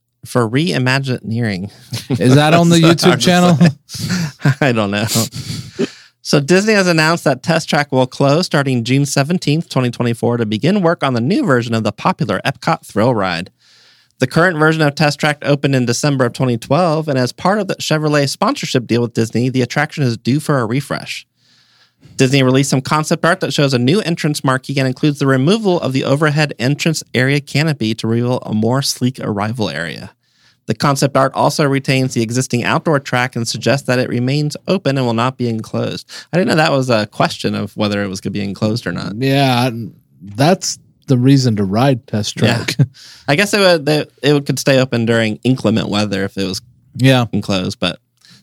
Is that on the YouTube channel? I don't know. So Disney has announced that Test Track will close starting June 17th, 2024 to begin work on the new version of the popular Epcot thrill ride. The current version of Test Track opened in December of 2012, and as part of the Chevrolet sponsorship deal with Disney, the attraction is due for a refresh. Disney released some concept art that shows a new entrance marquee and includes the removal of the overhead entrance area canopy to reveal a more sleek arrival area. The concept art also retains the existing outdoor track and suggests that it remains open and will not be enclosed. I didn't know that was a question of whether it was going to be enclosed or not. Yeah, that's the reason to ride Test Track. Yeah. I guess it could stay open during inclement weather if it was Yeah. enclosed, but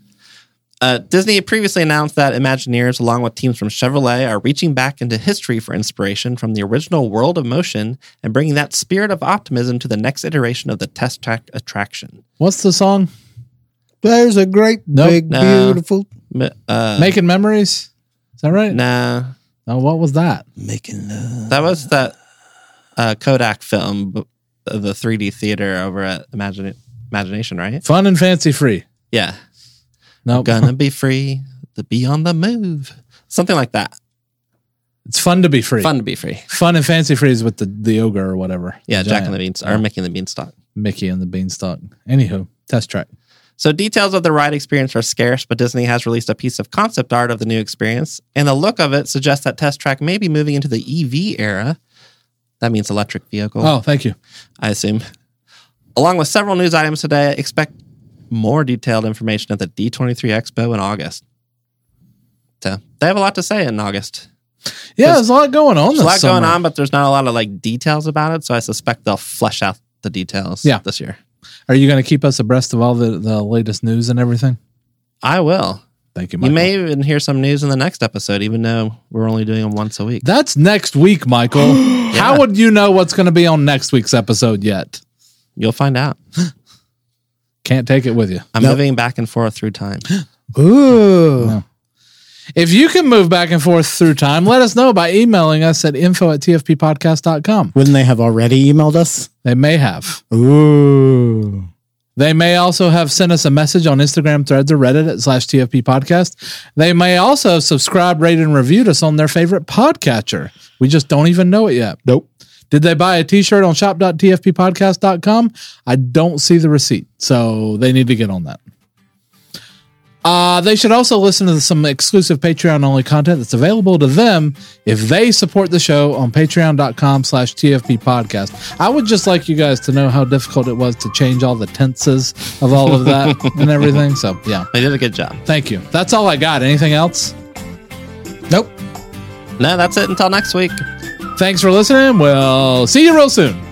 Disney previously announced that Imagineers, along with teams from Chevrolet, are reaching back into history for inspiration from the original World of Motion and bringing that spirit of optimism to the next iteration of the Test Track attraction. What's the song? There's a great, big, No. beautiful. Making Memories? Is that right? Nah, Oh, what was that? Making love. that was that Kodak film, the 3D theater over at Imagination, right? Fun and Fancy Free. Yeah. No, Gonna be free to be on the move. Something like that. it's Fun to be Free. Fun to be free. Fun and Fancy Free is with the ogre or whatever. Yeah, The Jack giant. and the Beanstalk, or Mickey and the Beanstalk. Mickey and the Beanstalk. Anywho, Test Track. So details of the ride experience are scarce, but Disney has released a piece of concept art of the new experience, and the look of it suggests that Test Track may be moving into the EV era. That means electric vehicle, Oh, thank you. I assume. Along with several news items today, expect more detailed information at the D23 Expo in August. So they have a lot to say in August. Yeah, there's a lot going on There's a this lot summer. going on, but there's not a lot of like details about it, so I suspect they'll flesh out the details this year. Are you going to keep us abreast of all the latest news and everything? I will. Thank you, You Michael. may even hear some news in the next episode, even though we're only doing them once a week. That's next week, Michael. How would you know what's going to be on next week's episode yet? You'll find out. Can't take it with you. I'm moving back and forth through time. Ooh. If you can move back and forth through time, let us know by emailing us at info@tfppodcast.com. Wouldn't they have already emailed us? They may have. Ooh. They may also have sent us a message on Instagram, Threads, or Reddit at /TFP Podcast. They may also subscribe, rate, and review us on their favorite podcatcher. We just don't even know it yet. Nope. Did they buy a t-shirt on shop.tfppodcast.com? I don't see the receipt, so they need to get on that. They should also listen to some exclusive Patreon-only content that's available to them if they support the show on patreon.com/TFP podcast. I would just like you guys to know how difficult it was to change all the tenses of all of that and everything. So, yeah, They did a good job. thank you. That's all I got. Anything else? Nope. No, that's it until next week. Thanks for listening. We'll see you real soon.